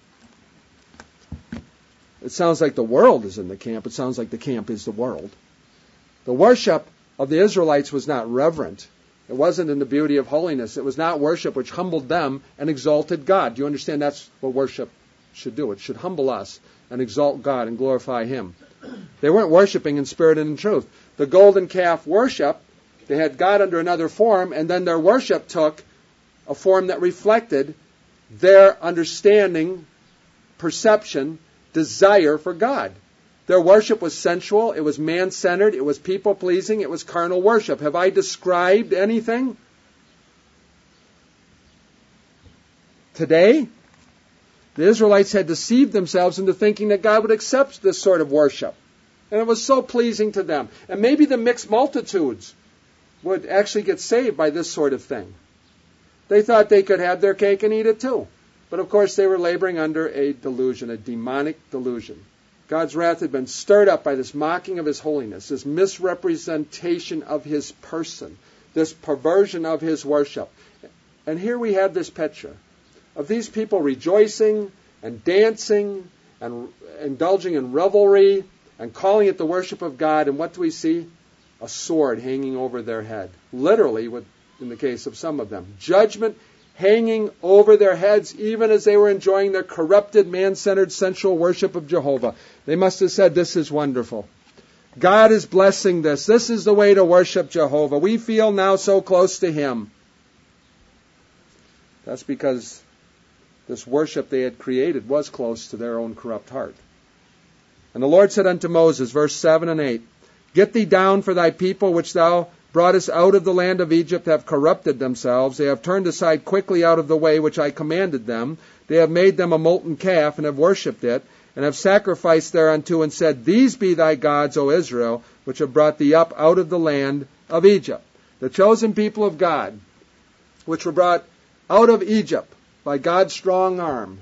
It sounds like the world is in the camp. It sounds like the camp is the world. The worship of the Israelites was not reverent. It wasn't in the beauty of holiness. It was not worship which humbled them and exalted God. Do you understand? That's what worship should do. It should humble us and exalt God and glorify Him. They weren't worshiping in spirit and in truth. The golden calf worship, they had God under another form, and then their worship took a form that reflected their understanding, perception, desire for God. Their worship was sensual, it was man-centered, it was people-pleasing, it was carnal worship. Have I described anything? Today, the Israelites had deceived themselves into thinking that God would accept this sort of worship. And it was so pleasing to them. And maybe the mixed multitudes would actually get saved by this sort of thing. They thought they could have their cake and eat it too. But of course they were laboring under a delusion, a demonic delusion. God's wrath had been stirred up by this mocking of His holiness, this misrepresentation of His person, this perversion of His worship. And here we have this picture of these people rejoicing and dancing and indulging in revelry and calling it the worship of God. And what do we see? A sword hanging over their head. Literally, with, in the case of some of them. Judgment hanging over their heads, even as they were enjoying their corrupted, man-centered, sensual worship of Jehovah. They must have said, this is wonderful. God is blessing this. This is the way to worship Jehovah. We feel now so close to Him. That's because this worship they had created was close to their own corrupt heart. And the Lord said unto Moses, verse seven and eight, Get thee down, for thy people which thou broughtest out of the land of Egypt have corrupted themselves. They have turned aside quickly out of the way which I commanded them. They have made them a molten calf, and have worshipped it, and have sacrificed thereunto, and said, These be thy gods, O Israel, which have brought thee up out of the land of Egypt. The chosen people of God, which were brought out of Egypt by God's strong arm,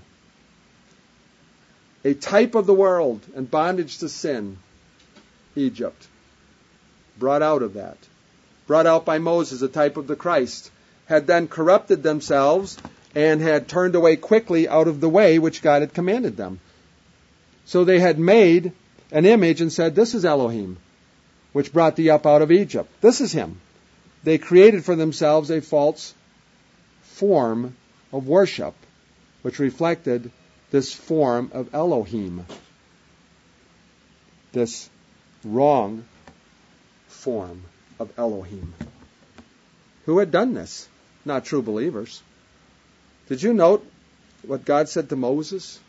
a type of the world and bondage to sin, Egypt, brought out of that. Brought out by Moses, a type of the Christ, had then corrupted themselves and had turned away quickly out of the way which God had commanded them. So they had made an image and said, "This is Elohim, which brought thee up out of Egypt." This is him. They created for themselves a false form of worship, which reflected this form of Elohim, this wrong form of Elohim. Who had done this? Not true believers. Did you note what God said to Moses?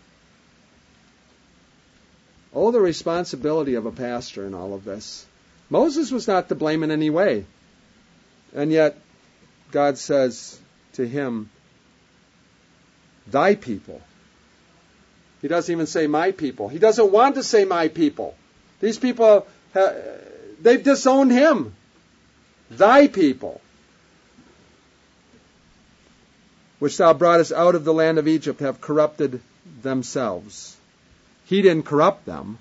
Oh, the responsibility of a pastor in all of this. Moses was not to blame in any way. And yet, God says to him, "Thy people." He doesn't even say "my people." He doesn't want to say "my people." These people, they've disowned him. "Thy people, which thou broughtest out of the land of Egypt, have corrupted themselves. He didn't corrupt them,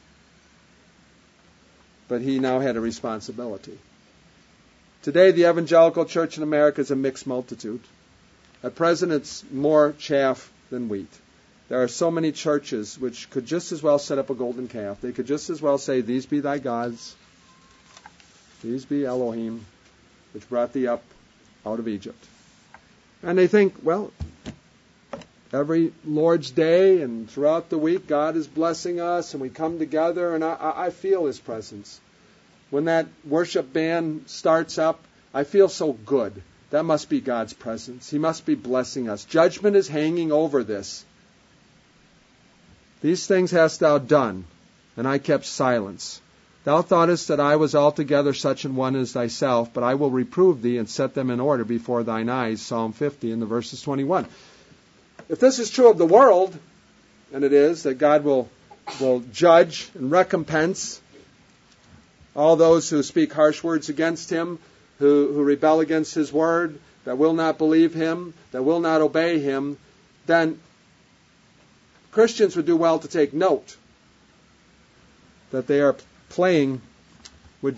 but he now had a responsibility. Today, the evangelical church in America is a mixed multitude. At present, it's more chaff than wheat. There are so many churches which could just as well set up a golden calf. They could just as well say, "These be thy gods. These be Elohim, which brought thee up out of Egypt." And they think, well, every Lord's Day and throughout the week, God is blessing us, and we come together, and I, I feel His presence. When that worship band starts up, I feel so good. That must be God's presence. He must be blessing us. Judgment is hanging over this. "These things hast thou done, and I kept silence. Thou thoughtest that I was altogether such an one as thyself, but I will reprove thee and set them in order before thine eyes." Psalm fifty in the verses twenty-one. If this is true of the world, and it is, that God will, will judge and recompense all those who speak harsh words against Him, who, who rebel against His word, that will not believe Him, that will not obey Him, then Christians would do well to take note that they are playing with,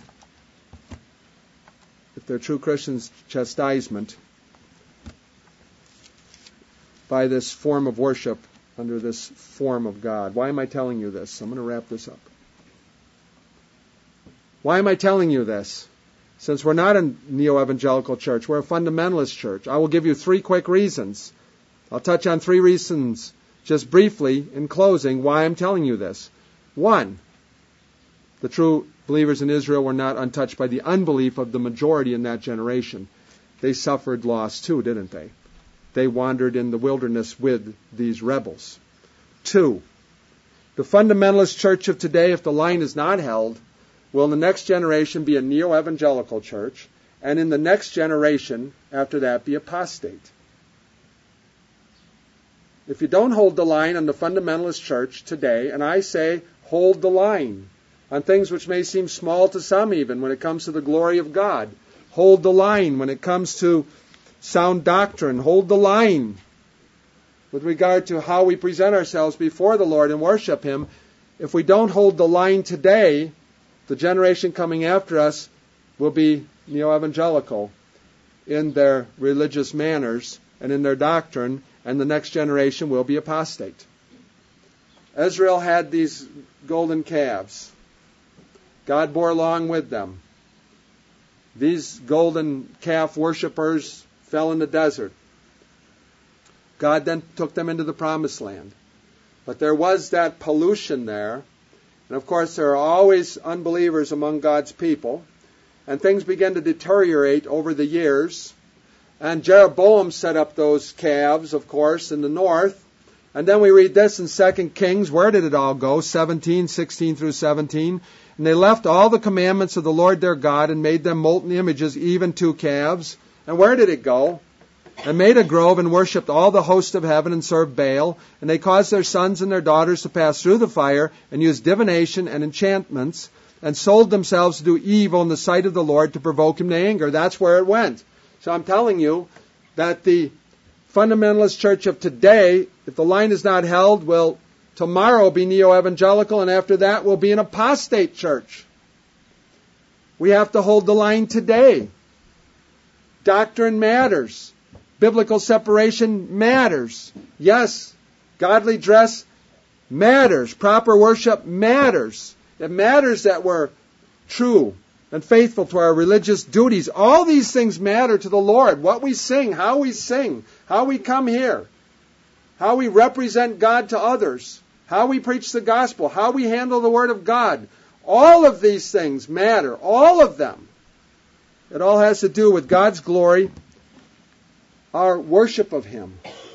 if they're true Christians, chastisement by this form of worship under this form of God. Why am I telling you this? I'm going to wrap this up. Why am I telling you this? Since we're not a neo-evangelical church, we're a fundamentalist church. I will give you three quick reasons. I'll touch on three reasons just briefly in closing why I'm telling you this. One, the true believers in Israel were not untouched by the unbelief of the majority in that generation. They suffered loss too, didn't they? They wandered in the wilderness with these rebels. Two, the fundamentalist church of today, if the line is not held, will in the next generation be a neo-evangelical church, and in the next generation after that be apostate. If you don't hold the line on the fundamentalist church today, and I say hold the line on things which may seem small to some even when it comes to the glory of God, hold the line when it comes to sound doctrine, hold the line with regard to how we present ourselves before the Lord and worship Him. If we don't hold the line today, the generation coming after us will be neo-evangelical in their religious manners and in their doctrine, and the next generation will be apostate. Israel had these golden calves. God bore along with them. These golden calf worshippers fell in the desert. God then took them into the promised land. But there was that pollution there. And of course, there are always unbelievers among God's people. And things began to deteriorate over the years. And Jeroboam set up those calves, of course, in the north. And then we read this in Second Kings. Where did it all go? seventeen, sixteen through seventeen. And they left all the commandments of the Lord their God and made them molten images, even two calves. And where did it go? And made a grove and worshipped all the host of heaven and served Baal. And they caused their sons and their daughters to pass through the fire and used divination and enchantments and sold themselves to do evil in the sight of the Lord to provoke Him to anger. That's where it went. So I'm telling you that the fundamentalist church of today, if the line is not held, will tomorrow be neo-evangelical, and after that will be an apostate church. We have to hold the line today. Doctrine matters. Biblical separation matters. Yes, godly dress matters. Proper worship matters. It matters that we're true and faithful to our religious duties. All these things matter to the Lord. What we sing, how we sing, how we come here, how we represent God to others, how we preach the gospel, how we handle the Word of God. All of these things matter. All of them. It all has to do with God's glory, our worship of Him.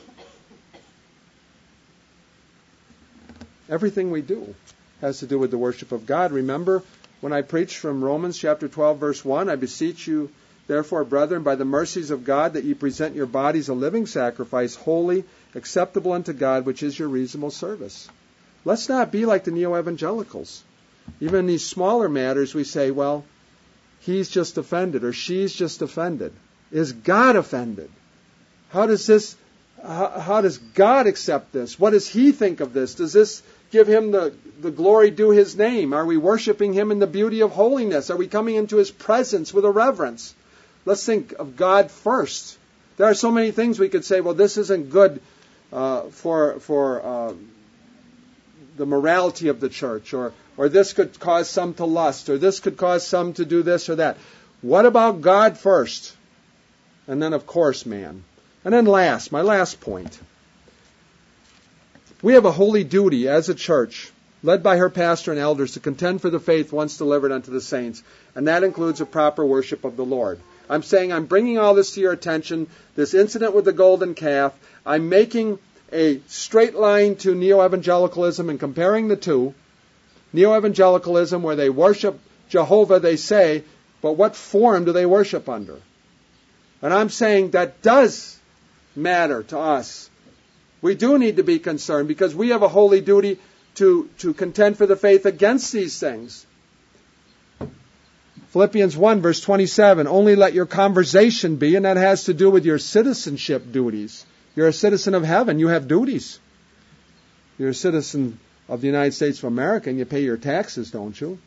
Everything we do has to do with the worship of God. Remember when I preached from Romans chapter twelve, verse one, I beseech you, therefore, brethren, by the mercies of God, that ye present your bodies a living sacrifice, holy, acceptable unto God, which is your reasonable service. Let's not be like the neo-evangelicals. Even in these smaller matters, we say, well, he's just offended or she's just offended. Is God offended? How does this, how, how does God accept this? What does He think of this? Does this give Him the, the glory due His name? Are we worshiping Him in the beauty of holiness? Are we coming into His presence with a reverence? Let's think of God first. There are so many things we could say, well, this isn't good uh, for for uh, the morality of the church, or or this could cause some to lust, or this could cause some to do this or that. What about God first? And then, of course, man. And then last, my last point. We have a holy duty as a church, led by her pastor and elders, to contend for the faith once delivered unto the saints. And that includes a proper worship of the Lord. I'm saying I'm bringing all this to your attention, this incident with the golden calf. I'm making a straight line to neo-evangelicalism and comparing the two. Neo-evangelicalism, where they worship Jehovah, they say, but what form do they worship under? And I'm saying that does matter to us. We do need to be concerned because we have a holy duty to, to contend for the faith against these things. Philippians one, verse twenty-seven, only let your conversation be, and that has to do with your citizenship duties. You're a citizen of heaven. You have duties. You're a citizen of the United States of America, and you pay your taxes, don't you?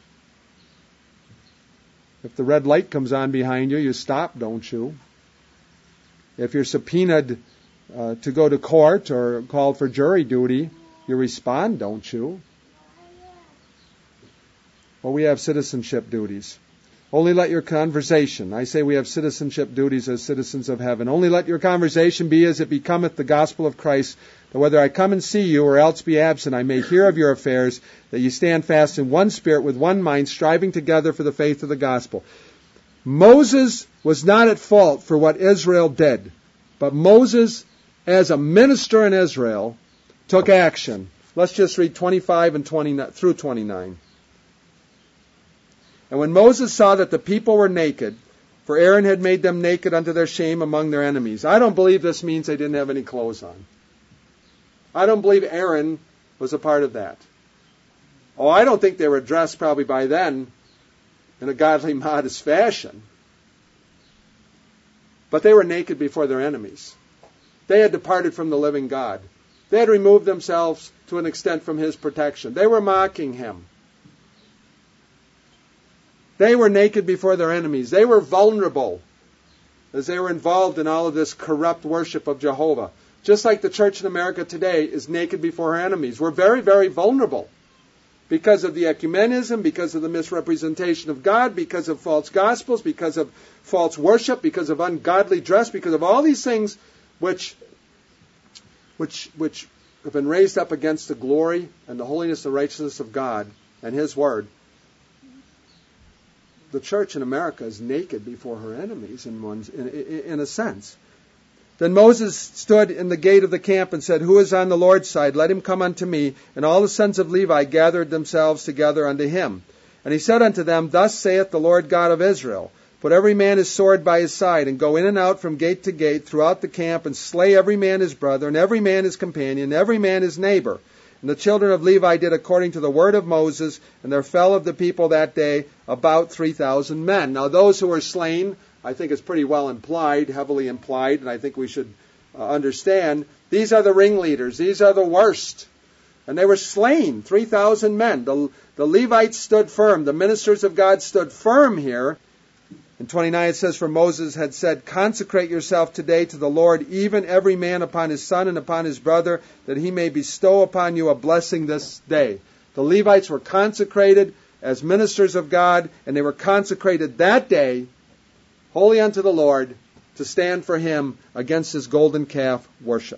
If the red light comes on behind you, you stop, don't you? If you're subpoenaed uh, to go to court or called for jury duty, you respond, don't you? Well, we have citizenship duties. Only let your conversation, I say we have citizenship duties as citizens of heaven. Only let your conversation be as it becometh the gospel of Christ, that whether I come and see you or else be absent, I may hear of your affairs, that ye stand fast in one spirit with one mind, striving together for the faith of the gospel. Moses was not at fault for what Israel did, but Moses, as a minister in Israel, took action. Let's just read twenty-five and twenty-nine through twenty-nine. And when Moses saw that the people were naked, for Aaron had made them naked unto their shame among their enemies. I don't believe this means they didn't have any clothes on. I don't believe Aaron was a part of that. Oh, I don't think they were dressed probably by then in a godly, modest fashion. But they were naked before their enemies. They had departed from the living God. They had removed themselves to an extent from His protection. They were mocking Him. They were naked before their enemies. They were vulnerable as they were involved in all of this corrupt worship of Jehovah. Just like the church in America today is naked before her enemies. We're very, very vulnerable because of the ecumenism, because of the misrepresentation of God, because of false gospels, because of false worship, because of ungodly dress, because of all these things which, which, which have been raised up against the glory and the holiness and righteousness of God and His Word. The church in America is naked before her enemies in, one, in, in a sense. Then Moses stood in the gate of the camp and said, who is on the Lord's side? Let him come unto me. And all the sons of Levi gathered themselves together unto him. And he said unto them, thus saith the Lord God of Israel, put every man his sword by his side, and go in and out from gate to gate throughout the camp, and slay every man his brother, and every man his companion, and every man his neighbor. And the children of Levi did according to the word of Moses, and there fell of the people that day about three thousand men. Now those who were slain, I think it's pretty well implied, heavily implied, and I think we should uh, understand, these are the ringleaders, these are the worst. And they were slain, three thousand men. The, the Levites stood firm, the ministers of God stood firm here In twenty-nine it says, for Moses had said, consecrate yourself today to the Lord, even every man upon his son and upon his brother, that he may bestow upon you a blessing this day. The Levites were consecrated as ministers of God, and they were consecrated that day, holy unto the Lord, to stand for him against his golden calf worship.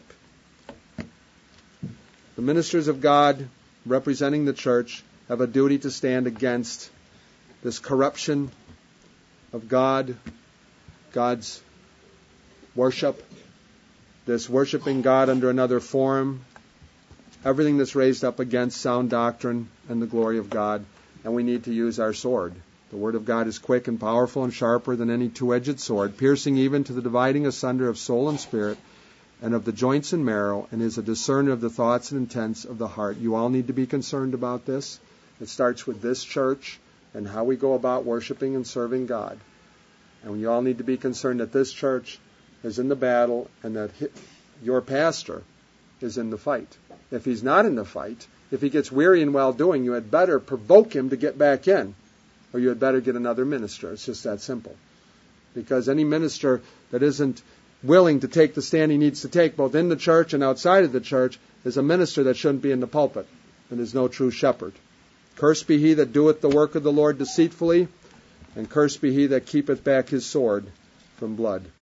The ministers of God, representing the church, have a duty to stand against this corruption of God, God's worship, this worshiping God under another form, everything that's raised up against sound doctrine and the glory of God. And we need to use our sword. The Word of God is quick and powerful and sharper than any two-edged sword, piercing even to the dividing asunder of soul and spirit, and of the joints and marrow, and is a discerner of the thoughts and intents of the heart. You all need to be concerned about this. It starts with this church and how we go about worshiping and serving God. And you all need to be concerned that this church is in the battle and that your pastor is in the fight. If he's not in the fight, if he gets weary in well-doing, you had better provoke him to get back in, or you had better get another minister. It's just that simple. Because any minister that isn't willing to take the stand he needs to take, both in the church and outside of the church, is a minister that shouldn't be in the pulpit and is no true shepherd. Cursed be he that doeth the work of the Lord deceitfully, and cursed be he that keepeth back his sword from blood.